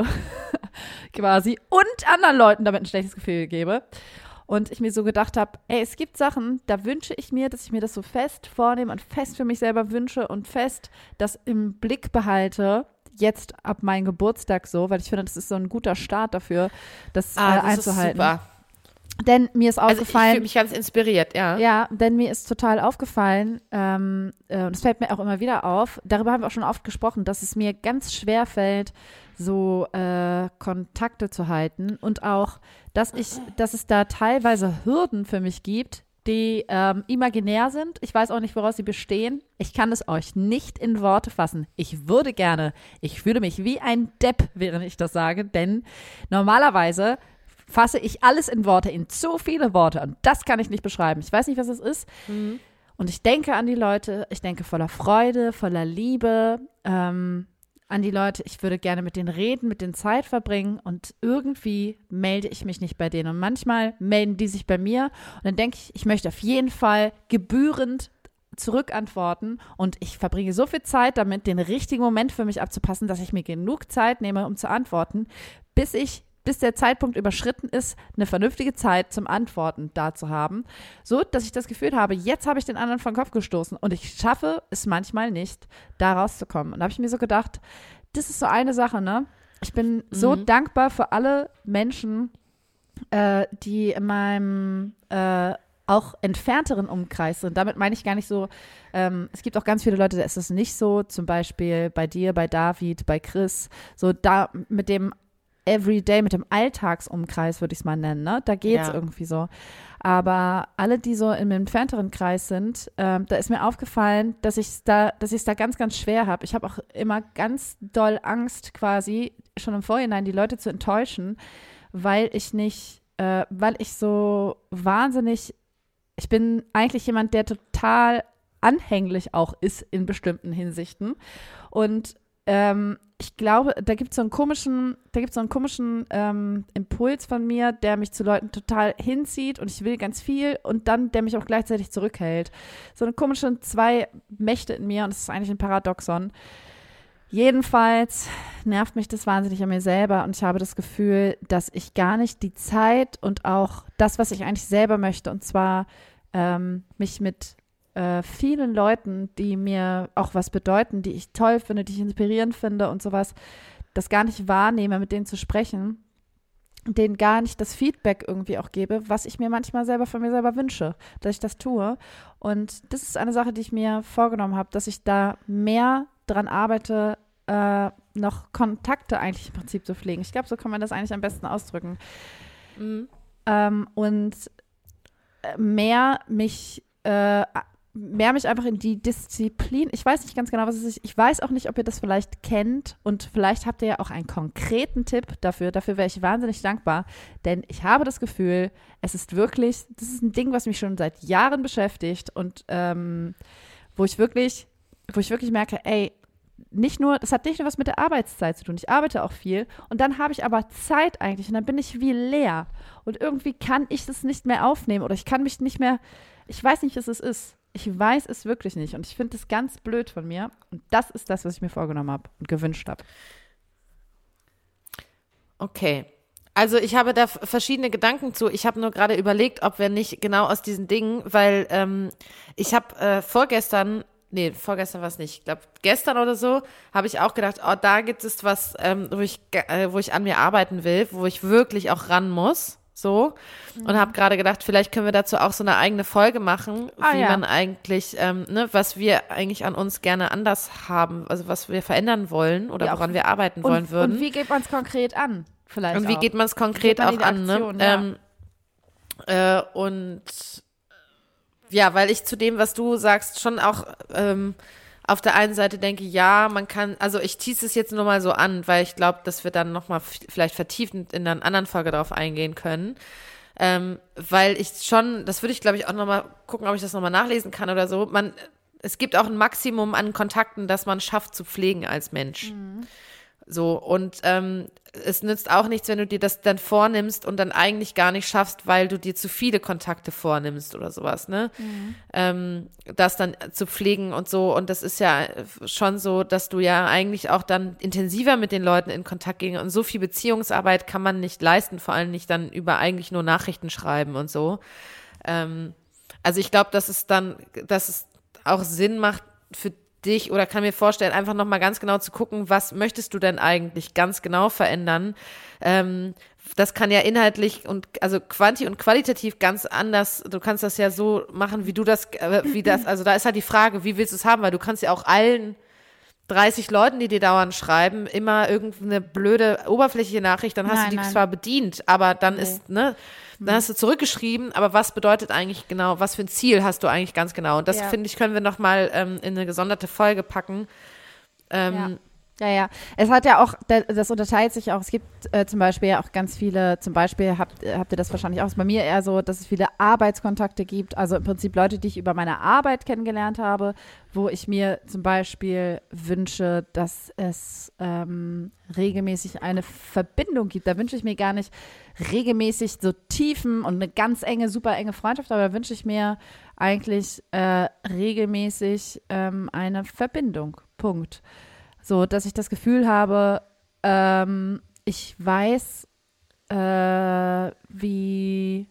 quasi, und anderen Leuten damit ein schlechtes Gefühl gebe. Und ich mir so gedacht habe, ey, es gibt Sachen, da wünsche ich mir, dass ich mir das so fest vornehme und fest für mich selber wünsche und fest das im Blick behalte, jetzt ab meinem Geburtstag so, weil ich finde, das ist so ein guter Start dafür, das, ah, äh, das einzuhalten. Ist super. Denn mir ist also aufgefallen. Ich fühle mich ganz inspiriert, ja. Ja, denn mir ist total aufgefallen, ähm, äh, und es fällt mir auch immer wieder auf, darüber haben wir auch schon oft gesprochen, dass es mir ganz schwer fällt, so äh, Kontakte zu halten und auch, dass ich, dass es da teilweise Hürden für mich gibt, die ähm, imaginär sind. Ich weiß auch nicht, woraus sie bestehen. Ich kann es euch nicht in Worte fassen. Ich würde gerne, ich fühle mich wie ein Depp, während ich das sage, denn normalerweise fasse ich alles in Worte, in zu viele Worte, und das kann ich nicht beschreiben. Ich weiß nicht, was es ist. Mhm. Und ich denke an die Leute, ich denke voller Freude, voller Liebe, ähm, an die Leute, ich würde gerne mit denen reden, mit denen Zeit verbringen, und irgendwie melde ich mich nicht bei denen. Und manchmal melden die sich bei mir und dann denke ich, ich möchte auf jeden Fall gebührend zurückantworten, und ich verbringe so viel Zeit damit, den richtigen Moment für mich abzupassen, dass ich mir genug Zeit nehme, um zu antworten, bis ich bis der Zeitpunkt überschritten ist, eine vernünftige Zeit zum Antworten da zu haben, so dass ich das Gefühl habe, jetzt habe ich den anderen vom Kopf gestoßen, und ich schaffe es manchmal nicht, da rauszukommen. Und da habe ich mir so gedacht, das ist so eine Sache, ne? Ich bin mhm. so dankbar für alle Menschen, äh, die in meinem äh, auch entfernteren Umkreis sind. Damit meine ich gar nicht so, ähm, es gibt auch ganz viele Leute, da ist es nicht so, zum Beispiel bei dir, bei David, bei Chris, so da mit dem Everyday, mit dem Alltagsumkreis, würde ich es mal nennen, ne? Da geht es ja. irgendwie so. Aber alle, die so im entfernteren Kreis sind, ähm, da ist mir aufgefallen, dass ich es da, dass ich es da ganz, ganz schwer habe. Ich habe auch immer ganz doll Angst, quasi schon im Vorhinein die Leute zu enttäuschen, weil ich nicht, äh, weil ich so wahnsinnig, ich bin eigentlich jemand, der total anhänglich auch ist in bestimmten Hinsichten. Und ähm, ich glaube, da gibt es so einen komischen, da gibt es so einen komischen ähm, Impuls von mir, der mich zu Leuten total hinzieht, und ich will ganz viel, und dann der mich auch gleichzeitig zurückhält. So eine komische zwei Mächte in mir, und das ist eigentlich ein Paradoxon. Jedenfalls nervt mich das wahnsinnig an mir selber, und ich habe das Gefühl, dass ich gar nicht die Zeit und auch das, was ich eigentlich selber möchte, und zwar ähm, mich mit Äh, vielen Leuten, die mir auch was bedeuten, die ich toll finde, die ich inspirierend finde und sowas, das gar nicht wahrnehme, mit denen zu sprechen, denen gar nicht das Feedback irgendwie auch gebe, was ich mir manchmal selber von mir selber wünsche, dass ich das tue. Und das ist eine Sache, die ich mir vorgenommen habe, dass ich da mehr dran arbeite, äh, noch Kontakte eigentlich im Prinzip zu pflegen. Ich glaube, so kann man das eigentlich am besten ausdrücken. Mhm. Ähm, und mehr mich äh, mehr mich einfach in die Disziplin, ich weiß nicht ganz genau, was es ist, ich weiß auch nicht, ob ihr das vielleicht kennt und vielleicht habt ihr ja auch einen konkreten Tipp dafür, dafür wäre ich wahnsinnig dankbar, denn ich habe das Gefühl, es ist wirklich, das ist ein Ding, was mich schon seit Jahren beschäftigt und ähm, wo ich wirklich, wo ich wirklich merke, ey, nicht nur, das hat nicht nur was mit der Arbeitszeit zu tun, ich arbeite auch viel und dann habe ich aber Zeit eigentlich und dann bin ich wie leer und irgendwie kann ich das nicht mehr aufnehmen oder ich kann mich nicht mehr, ich weiß nicht, was es ist. Ich weiß es wirklich nicht und ich finde es ganz blöd von mir und das ist das, was ich mir vorgenommen habe und gewünscht habe. Okay, also ich habe da verschiedene Gedanken zu. Ich habe nur gerade überlegt, ob wir nicht genau aus diesen Dingen, weil ähm, ich habe äh, vorgestern, nee, vorgestern war es nicht, ich glaube gestern oder so, habe ich auch gedacht, oh, da gibt es was, ähm, wo ich, äh, wo ich an mir arbeiten will, wo ich wirklich auch ran muss. So, und habe gerade gedacht, vielleicht können wir dazu auch so eine eigene Folge machen, ah, wie ja. man eigentlich, ähm, ne, was wir eigentlich an uns gerne anders haben, also was wir verändern wollen oder ja, woran wir arbeiten und, wollen würden. Und wie geht man es konkret an? Vielleicht Und wie auch. geht man es konkret man auch an, Aktion, ne? ja. Ähm, äh, und ja, weil ich zu dem, was du sagst, schon auch ähm, auf der einen Seite denke, ja, man kann, also ich tease es jetzt nur mal so an, weil ich glaube, dass wir dann nochmal f- vielleicht vertiefend in einer anderen Folge drauf eingehen können. Ähm, weil ich schon, das würde ich glaube ich auch nochmal gucken, ob ich das nochmal nachlesen kann oder so. Man, es gibt auch ein Maximum an Kontakten, das man schafft zu pflegen als Mensch. Mhm. So, und ähm, es nützt auch nichts, wenn du dir das dann vornimmst und dann eigentlich gar nicht schaffst, weil du dir zu viele Kontakte vornimmst oder sowas, ne? Mhm. Ähm, das dann zu pflegen und so. Und das ist ja schon so, dass du ja eigentlich auch dann intensiver mit den Leuten in Kontakt gehst. Und so viel Beziehungsarbeit kann man nicht leisten, vor allem nicht dann über eigentlich nur Nachrichten schreiben und so. Ähm, also ich glaube, dass es dann, dass es auch Sinn macht für dich oder kann mir vorstellen, einfach nochmal ganz genau zu gucken, was möchtest du denn eigentlich ganz genau verändern? Ähm, das kann ja inhaltlich und also quanti- und qualitativ ganz anders, du kannst das ja so machen, wie du das, äh, wie das, also da ist halt die Frage, wie willst du es haben, weil du kannst ja auch allen dreißig Leuten, die dir dauernd schreiben, immer irgendeine blöde, oberflächliche Nachricht, dann hast nein, du die nein. zwar bedient, aber dann Nee. ist, ne, dann hast du zurückgeschrieben, aber was bedeutet eigentlich genau, was für ein Ziel hast du eigentlich ganz genau? Und das, Ja. finde ich, können wir nochmal ähm, in eine gesonderte Folge packen. Ähm, Ja, ja. Es hat ja auch, das unterteilt sich auch, es gibt äh, zum Beispiel auch ganz viele, zum Beispiel habt, habt ihr das wahrscheinlich auch, ist bei mir eher so, dass es viele Arbeitskontakte gibt, also im Prinzip Leute, die ich über meine Arbeit kennengelernt habe, wo ich mir zum Beispiel wünsche, dass es ähm, regelmäßig eine Verbindung gibt. Da wünsche ich mir gar nicht regelmäßig so Tiefen und eine ganz enge, super enge Freundschaft, aber da wünsche ich mir eigentlich äh, regelmäßig ähm, eine Verbindung. Punkt. So, dass ich das Gefühl habe, ähm, ich weiß, äh, wie,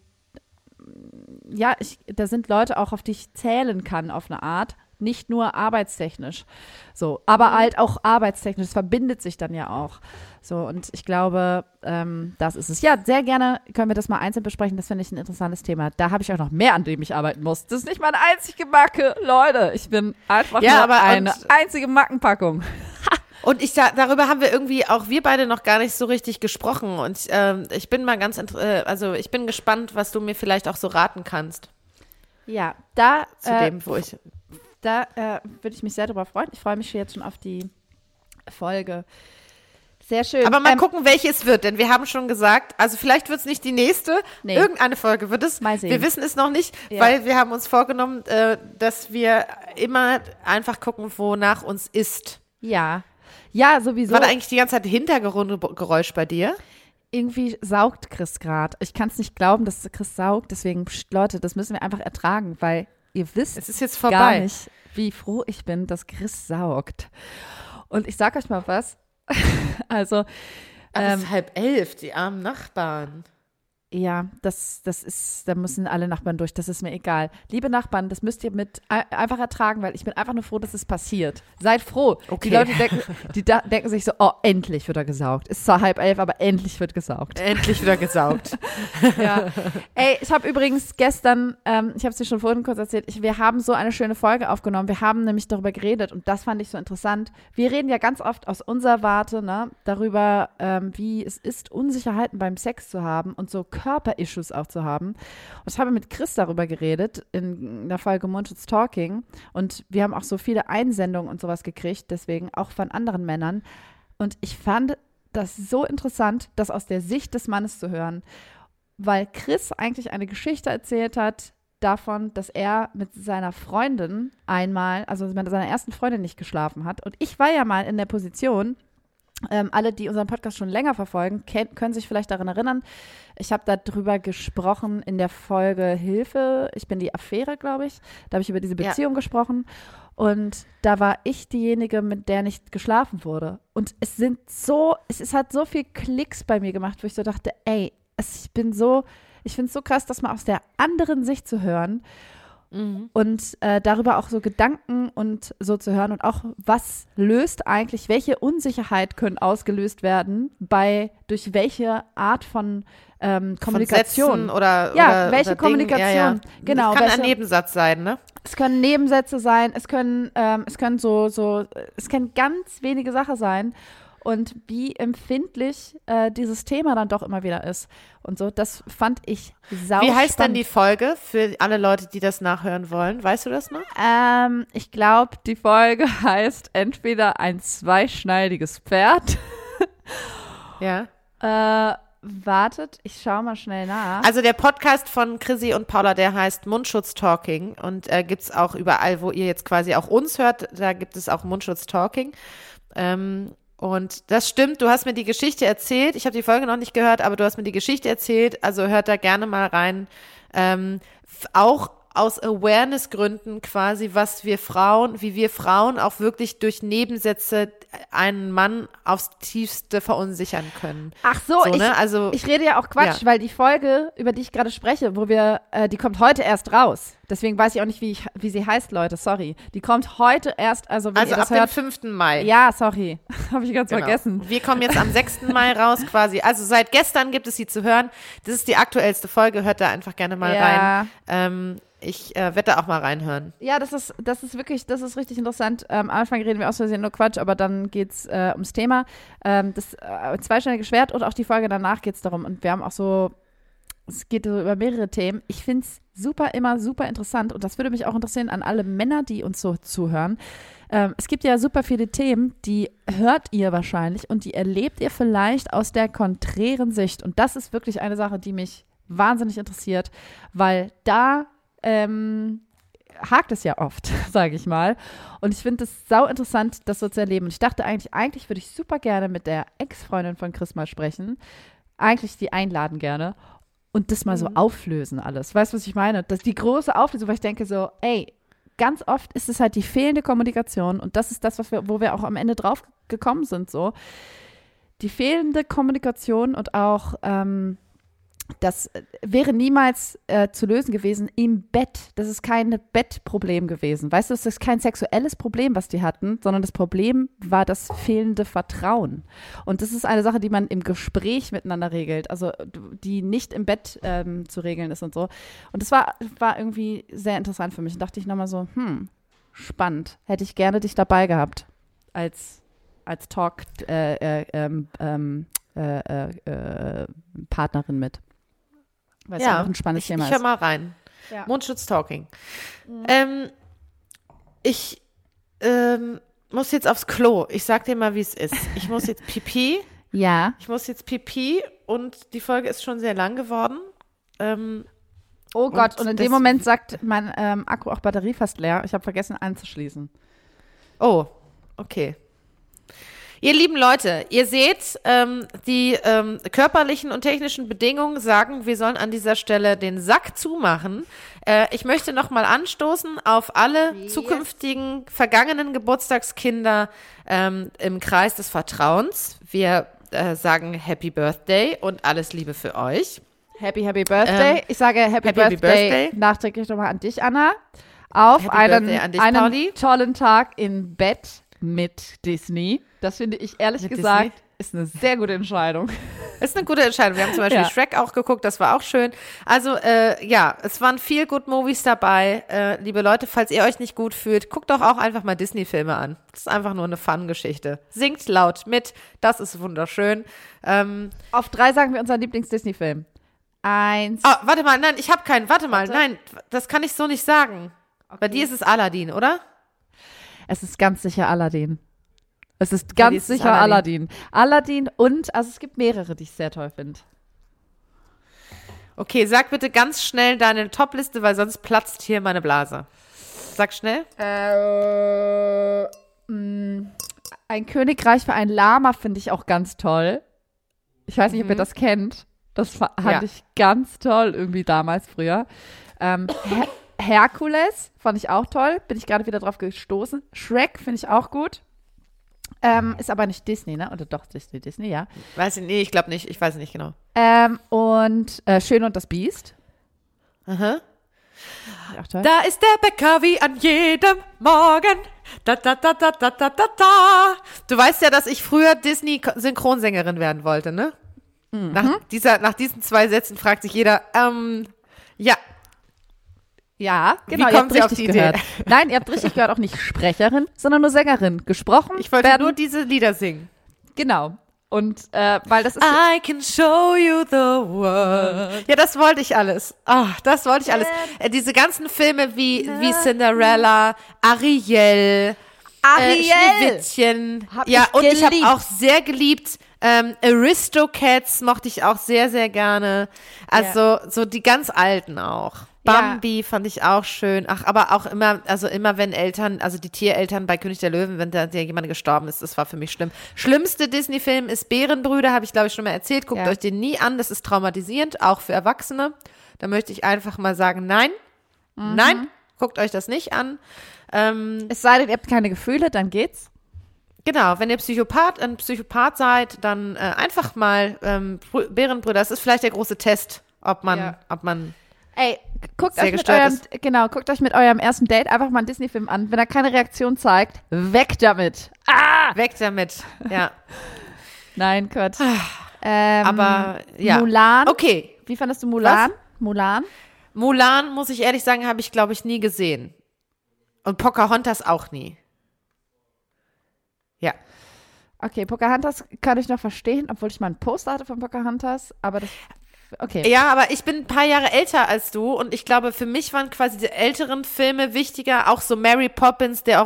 ja, ich, da sind Leute auch, auf die ich zählen kann auf eine Art, nicht nur arbeitstechnisch. So, aber halt auch arbeitstechnisch, es verbindet sich dann ja auch. So, und ich glaube, ähm, das ist es. Ja, sehr gerne können wir das mal einzeln besprechen, das finde ich ein interessantes Thema. Da habe ich auch noch mehr, an dem ich arbeiten muss. Das ist nicht meine einzige Macke, Leute. Ich bin einfach Ja, nur aber eine und- einzige Mackenpackung. Und ich da, darüber haben wir irgendwie auch wir beide noch gar nicht so richtig gesprochen. Und ähm, ich bin mal ganz, int- äh, also ich bin gespannt, was du mir vielleicht auch so raten kannst Ja, da, zu äh, dem, wo ich. da äh, würde ich mich sehr drüber freuen. Ich freue mich jetzt schon auf die Folge. Sehr schön. Aber mal Ähm, gucken, welche es wird, denn wir haben schon gesagt, also vielleicht wird es nicht die nächste, Nee. irgendeine Folge wird es. Mal sehen. Wir wissen es noch nicht, Ja. weil wir haben uns vorgenommen, äh, dass wir immer einfach gucken, wonach uns ist. Ja. Ja, sowieso. War da eigentlich die ganze Zeit Hintergrundgeräusch bei dir? Irgendwie saugt Chris gerade. Ich kann es nicht glauben, dass Chris saugt. Deswegen, pst, Leute, das müssen wir einfach ertragen, weil ihr wisst Es ist jetzt gar vorbei. nicht, wie froh ich bin, dass Chris saugt. Und ich sag euch mal was. Also, Aber es ähm, ist halb elf, die armen Nachbarn. ja, das, das ist, da müssen alle Nachbarn durch, das ist mir egal. Liebe Nachbarn, das müsst ihr mit ein- einfach ertragen, weil ich bin einfach nur froh, dass es passiert. Seid froh. Okay. Die Leute denken, die da, denken sich so, oh, endlich wird er gesaugt. Ist zwar halb elf, aber endlich wird gesaugt. Endlich wieder gesaugt. Ja. Ey, ich habe übrigens gestern, ähm, ich habe es dir schon vorhin kurz erzählt, ich, wir haben so eine schöne Folge aufgenommen. Wir haben nämlich darüber geredet und das fand ich so interessant. Wir reden ja ganz oft aus unserer Warte, ne, darüber, ähm, wie es ist, Unsicherheiten beim Sex zu haben und so Körperissues auch zu haben. Und ich habe mit Chris darüber geredet in der Folge Mundschutz Talking und wir haben auch so viele Einsendungen und sowas gekriegt, deswegen auch von anderen Männern. Und ich fand das so interessant, das aus der Sicht des Mannes zu hören, weil Chris eigentlich eine Geschichte erzählt hat davon, dass er mit seiner Freundin einmal, also mit seiner ersten Freundin nicht geschlafen hat. Und ich war ja mal in der Position, ähm, alle, die unseren Podcast schon länger verfolgen, kenn, können sich vielleicht daran erinnern, ich habe darüber gesprochen in der Folge Hilfe, ich bin die Affäre, glaube ich. Da habe ich über diese Beziehung ja. gesprochen. Und da war ich diejenige, mit der nicht geschlafen wurde. Und es sind so, es ist halt so viel Klicks bei mir gemacht, wo ich so dachte, ey, es, ich bin so, ich finde es so krass, das mal aus der anderen Sicht zu hören mhm. und äh, darüber auch so Gedanken und so zu hören und auch, was löst eigentlich, welche Unsicherheit können ausgelöst werden bei, durch welche Art von ähm, Kommunikation. Von Sätzen oder, ja, oder, welche oder Kommunikation. Ja, ja. Genau. Das kann welche, ein Nebensatz sein, ne? Es können Nebensätze sein, es können, ähm, es können so, so, es können ganz wenige Sachen sein. Und wie empfindlich äh, dieses Thema dann doch immer wieder ist. Und so, das fand ich sau Wie heißt spannend. denn die Folge für alle Leute, die das nachhören wollen? Weißt du das noch? Ähm, ich glaube, die Folge heißt entweder ein zweischneidiges Pferd. Ja. Äh, wartet, ich schaue mal schnell nach. Also der Podcast von Chrissy und Paula, der heißt Mundschutz Talking und äh, gibt es auch überall, wo ihr jetzt quasi auch uns hört, da gibt es auch Mundschutz Talking. Ähm, Und das stimmt, du hast mir die Geschichte erzählt. Ich habe die Folge noch nicht gehört, aber du hast mir die Geschichte erzählt. Also hört da gerne mal rein. Ähm, auch aus Awareness-Gründen quasi, was wir Frauen, wie wir Frauen auch wirklich durch Nebensätze einen Mann aufs Tiefste verunsichern können. Ach so, so ich, ne? also, ich rede ja auch Quatsch, ja. weil die Folge, über die ich gerade spreche, wo wir, äh, die kommt heute erst raus. Deswegen weiß ich auch nicht, wie, ich, wie sie heißt, Leute, sorry. Die kommt heute erst, also wenn Also ihr das ab hört. dem fünften Mai. Ja, sorry, habe ich ganz Genau. vergessen. Wir kommen jetzt am sechsten Mai raus quasi. Also seit gestern gibt es sie zu hören. Das ist die aktuellste Folge, hört da einfach gerne mal Ja. rein. Ähm, ich äh, werde da auch mal reinhören. Ja, das ist, das ist wirklich, das ist richtig interessant. Ähm, am Anfang reden wir aus Versehen nur Quatsch, aber dann geht's äh, ums Thema. Ähm, das äh, zweischneidige Schwert und auch die Folge danach geht's darum. Und wir haben auch so, es geht so über mehrere Themen. Ich find's super, immer super interessant und das würde mich auch interessieren an alle Männer, die uns so zuhören. Ähm, es gibt ja super viele Themen, die hört ihr wahrscheinlich und die erlebt ihr vielleicht aus der konträren Sicht. Und das ist wirklich eine Sache, die mich wahnsinnig interessiert, weil da ähm, hakt es ja oft, sage ich mal. Und ich finde es sau interessant, das so zu erleben. Und ich dachte eigentlich, eigentlich würde ich super gerne mit der Ex-Freundin von Chris mal sprechen. Eigentlich die einladen gerne. Und das mal so Mhm. auflösen alles. Weißt du, was ich meine? Das die große Auflösung, weil ich denke so, ey, ganz oft ist es halt die fehlende Kommunikation und das ist das, was wir, wo wir auch am Ende drauf gekommen sind, so. Die fehlende Kommunikation und auch ähm, das wäre niemals äh, zu lösen gewesen im Bett. Das ist kein Bettproblem gewesen. Weißt du, es ist kein sexuelles Problem, was die hatten, sondern das Problem war das fehlende Vertrauen. Und das ist eine Sache, die man im Gespräch miteinander regelt, also die nicht im Bett ähm, zu regeln ist und so. Und das war, war irgendwie sehr interessant für mich. Und dachte ich nochmal so, hm, spannend. Hätte ich gerne dich dabei gehabt als, als Talk äh, äh, ähm, ähm, äh, äh, äh, Partnerin mit. Weil es Ja, einfach ein spannendes ich, Thema ich ist. höre mal rein. Ja. Mundschutz Talking. Ähm, ich ähm, muss jetzt aufs Klo. Ich sag dir mal, wie es ist. Ich muss jetzt pipi. Ja. Ich muss jetzt pipi und die Folge ist schon sehr lang geworden. Ähm, Oh Gott, und, Und in das- dem Moment sagt mein ähm, Akku auch Batterie fast leer. Ich habe vergessen anzuschließen. Oh, okay. Ihr lieben Leute, ihr seht, ähm, die ähm, körperlichen und technischen Bedingungen sagen, wir sollen an dieser Stelle den Sack zumachen. Äh, ich möchte nochmal anstoßen auf alle Yes. zukünftigen, vergangenen Geburtstagskinder ähm, im Kreis des Vertrauens. Wir äh, sagen Happy Birthday und alles Liebe für euch. Happy, happy Birthday. Ähm, ich sage Happy, happy, Birthday, happy Birthday. nachträglich nochmal an dich, Anna. Auf Happy einen, Birthday an dich, einen Pauli. tollen Tag im Bett mit Disney. Das finde ich ehrlich Mit gesagt Disney? ist eine sehr gute Entscheidung. Ist eine gute Entscheidung. Wir haben zum Beispiel Ja. Shrek auch geguckt, das war auch schön. Also äh, ja, es waren viel Good Movies dabei. Äh, liebe Leute, falls ihr euch nicht gut fühlt, guckt doch auch einfach mal Disney-Filme an. Das ist einfach nur eine Fun-Geschichte. Singt laut mit, das ist wunderschön. Ähm, Auf drei sagen wir unseren Lieblings-Disney-Film. eins. Oh, warte mal, nein, ich habe keinen. Warte mal, Warte. nein, das kann ich so nicht sagen. Okay. Bei dir ist es Aladdin, oder? Es ist ganz sicher Aladdin. Es ist Bei dir ganz ist es sicher Aladdin. Aladdin und, also es gibt mehrere, die ich sehr toll finde. Okay, sag bitte ganz schnell deine Top-Liste, weil sonst platzt hier meine Blase. Sag schnell. Äh, mh, ein Königreich für ein Lama finde ich auch ganz toll. Ich weiß nicht, ob ihr das kennt. Das fand Ja. ich ganz toll irgendwie damals früher. Ähm, Her- Herkules fand ich auch toll. Bin ich gerade wieder drauf gestoßen. Shrek finde ich auch gut. Ähm, ist aber nicht Disney, ne? Oder doch Disney, Disney, ja. Weiß ich, nee, ich glaube nicht. Ich weiß nicht genau. Ähm, und äh, Schön und das Biest. Aha. Auch toll. Da ist der Bäcker wie an jedem Morgen. Da, da, da, da, da, da, da, da. Du weißt ja, dass ich früher Disney-Synchronsängerin werden wollte, ne? Mhm. Nach, dieser, nach diesen zwei Sätzen fragt sich jeder, ähm, ja, Ja, genau, Wie ihr kommen habt Sie auf richtig die Idee? gehört. Nein, ihr habt richtig gehört, auch nicht Sprecherin, sondern nur Sängerin. Gesprochen ich wollte werden, nur diese Lieder singen. genau. Und äh, weil das ist I can show you the world. Ja, das wollte ich alles. Ah, das wollte ich alles. Äh, diese ganzen Filme wie, wie Cinderella, Ariel, Ariel! Äh, Schneewittchen. Hab ja, ich und ich habe geliebt. auch sehr geliebt, ähm, Aristocats mochte ich auch sehr, sehr gerne. Also so die ganz alten auch. Bambi fand ich auch schön. Ach, aber auch immer, also immer wenn Eltern, also die Tiereltern bei König der Löwen, wenn da der jemand gestorben ist, das war für mich schlimm. Schlimmste Disney-Film ist Bärenbrüder, habe ich glaube ich schon mal erzählt. Guckt Ja. euch den nie an, das ist traumatisierend, auch für Erwachsene. Da möchte ich einfach mal sagen, nein, Mhm. nein, guckt euch das nicht an. Ähm, Es sei denn, ihr habt keine Gefühle, dann geht's. Genau, wenn ihr Psychopath, ein Psychopath seid, dann äh, einfach mal ähm, Brü- Bärenbrüder, das ist vielleicht der große Test, ob man, Ja. ob man Ey, guckt Sehr euch mit gestört eurem, genau, guckt euch mit eurem ersten Date einfach mal einen Disney-Film an. Wenn er keine Reaktion zeigt, weg damit. weg damit. Ja, Nein, Quatsch. Ähm, aber ja. Mulan. Okay, Wie fandest du Mulan? Mulan? Mulan, muss ich ehrlich sagen, habe ich, glaube ich, nie gesehen. Und Pocahontas auch nie. Ja. Okay, Pocahontas kann ich noch verstehen, obwohl ich mal ein Poster hatte von Pocahontas, aber das, okay. Ja, aber ich bin ein paar Jahre älter als du und ich glaube, für mich waren quasi die älteren Filme wichtiger, auch so Mary Poppins, der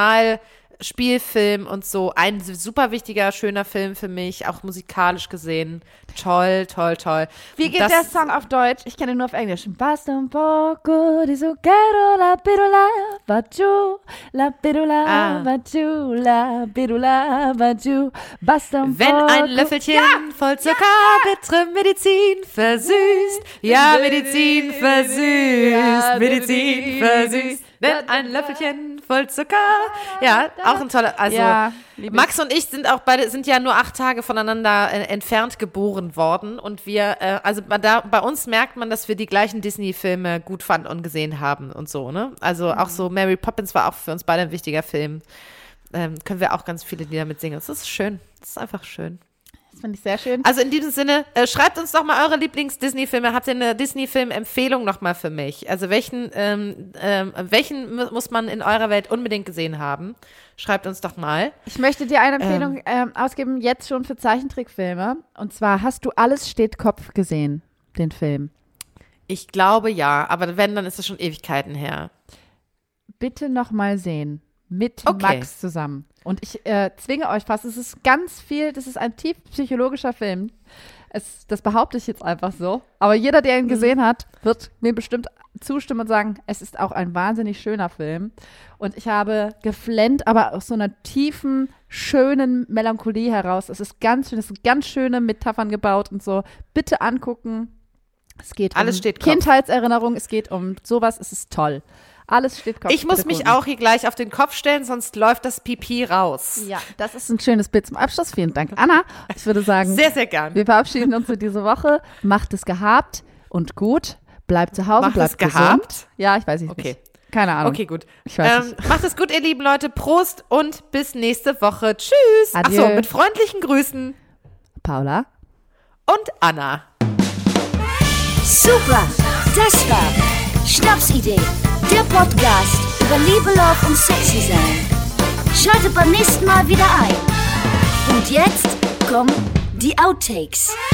Original-Spielfilm und so. Ein super wichtiger, schöner Film für mich, auch musikalisch gesehen. Toll, toll, toll. Wie geht das, der Song auf Deutsch? Ich kenne ihn nur auf Englisch. Basta un poco di zucchero, la pirula va giù, la pirula Ah. va giù, la pirula va giù. Basta un Wenn poco. ein Löffelchen voll Zucker bittere Medizin versüßt. Ja, Medizin versüßt. Medizin versüßt. Wenn ein Löffelchen voll Zucker. Ja, auch ein toller, also Ja, lieb ich. Max und ich sind auch beide, sind ja nur acht Tage voneinander äh, entfernt geboren worden und wir, äh, also bei, da, bei uns merkt man, dass wir die gleichen Disney-Filme gut fanden und gesehen haben und so, ne? Also auch so Mary Poppins war auch für uns beide ein wichtiger Film. Ähm, können wir auch ganz viele Lieder mitsingen. Das ist schön. Das ist einfach schön. Das finde ich sehr schön. Also in diesem Sinne, äh, schreibt uns doch mal eure Lieblings-Disney-Filme. Habt ihr eine Disney-Film-Empfehlung nochmal für mich? Also welchen, ähm, ähm, welchen mu- muss man in eurer Welt unbedingt gesehen haben? Schreibt uns doch mal. Ich möchte dir eine Empfehlung ähm, ausgeben, jetzt schon für Zeichentrickfilme. Und zwar, hast du Alles steht Kopf gesehen, den Film? Ich glaube ja, aber wenn, dann ist es schon Ewigkeiten her. Bitte noch mal sehen. Mit Okay. Max zusammen. Und ich äh, zwinge euch fast, es ist ganz viel, das ist ein tief psychologischer Film. Es, das behaupte ich jetzt einfach so. Aber jeder, der ihn gesehen hat, wird mir bestimmt zustimmen und sagen, es ist auch ein wahnsinnig schöner Film. Und ich habe geflennt, aber aus so einer tiefen, schönen Melancholie heraus. Es ist ganz schön, es sind ganz schöne Metaphern gebaut und so. Bitte angucken. Es geht Alles um steht Kopf. Kindheitserinnerung, es geht um sowas, es ist toll. Alles steht Kopf. Ich muss Bitte mich gucken. auch hier gleich auf den Kopf stellen, sonst läuft das Pipi raus. Ja, das ist ein schönes Bild zum Abschluss. Vielen Dank, Anna. Ich würde sagen, Sehr, sehr gern. wir verabschieden uns für diese Woche. Macht es gehabt und gut. Bleibt zu Hause, Macht bleibt es gesund. gehabt? Ja, ich weiß nicht. Okay. Keine Ahnung. Okay, gut. Ich weiß Ähm, nicht. macht es gut, ihr lieben Leute. Prost und bis nächste Woche. Tschüss. Adieu. Achso, mit freundlichen Grüßen. Paula. Und Anna. Super, das war Schnapsidee, der Podcast über Liebe, Love und Sexy sein. Schaltet beim nächsten Mal wieder ein. Und jetzt kommen die Outtakes.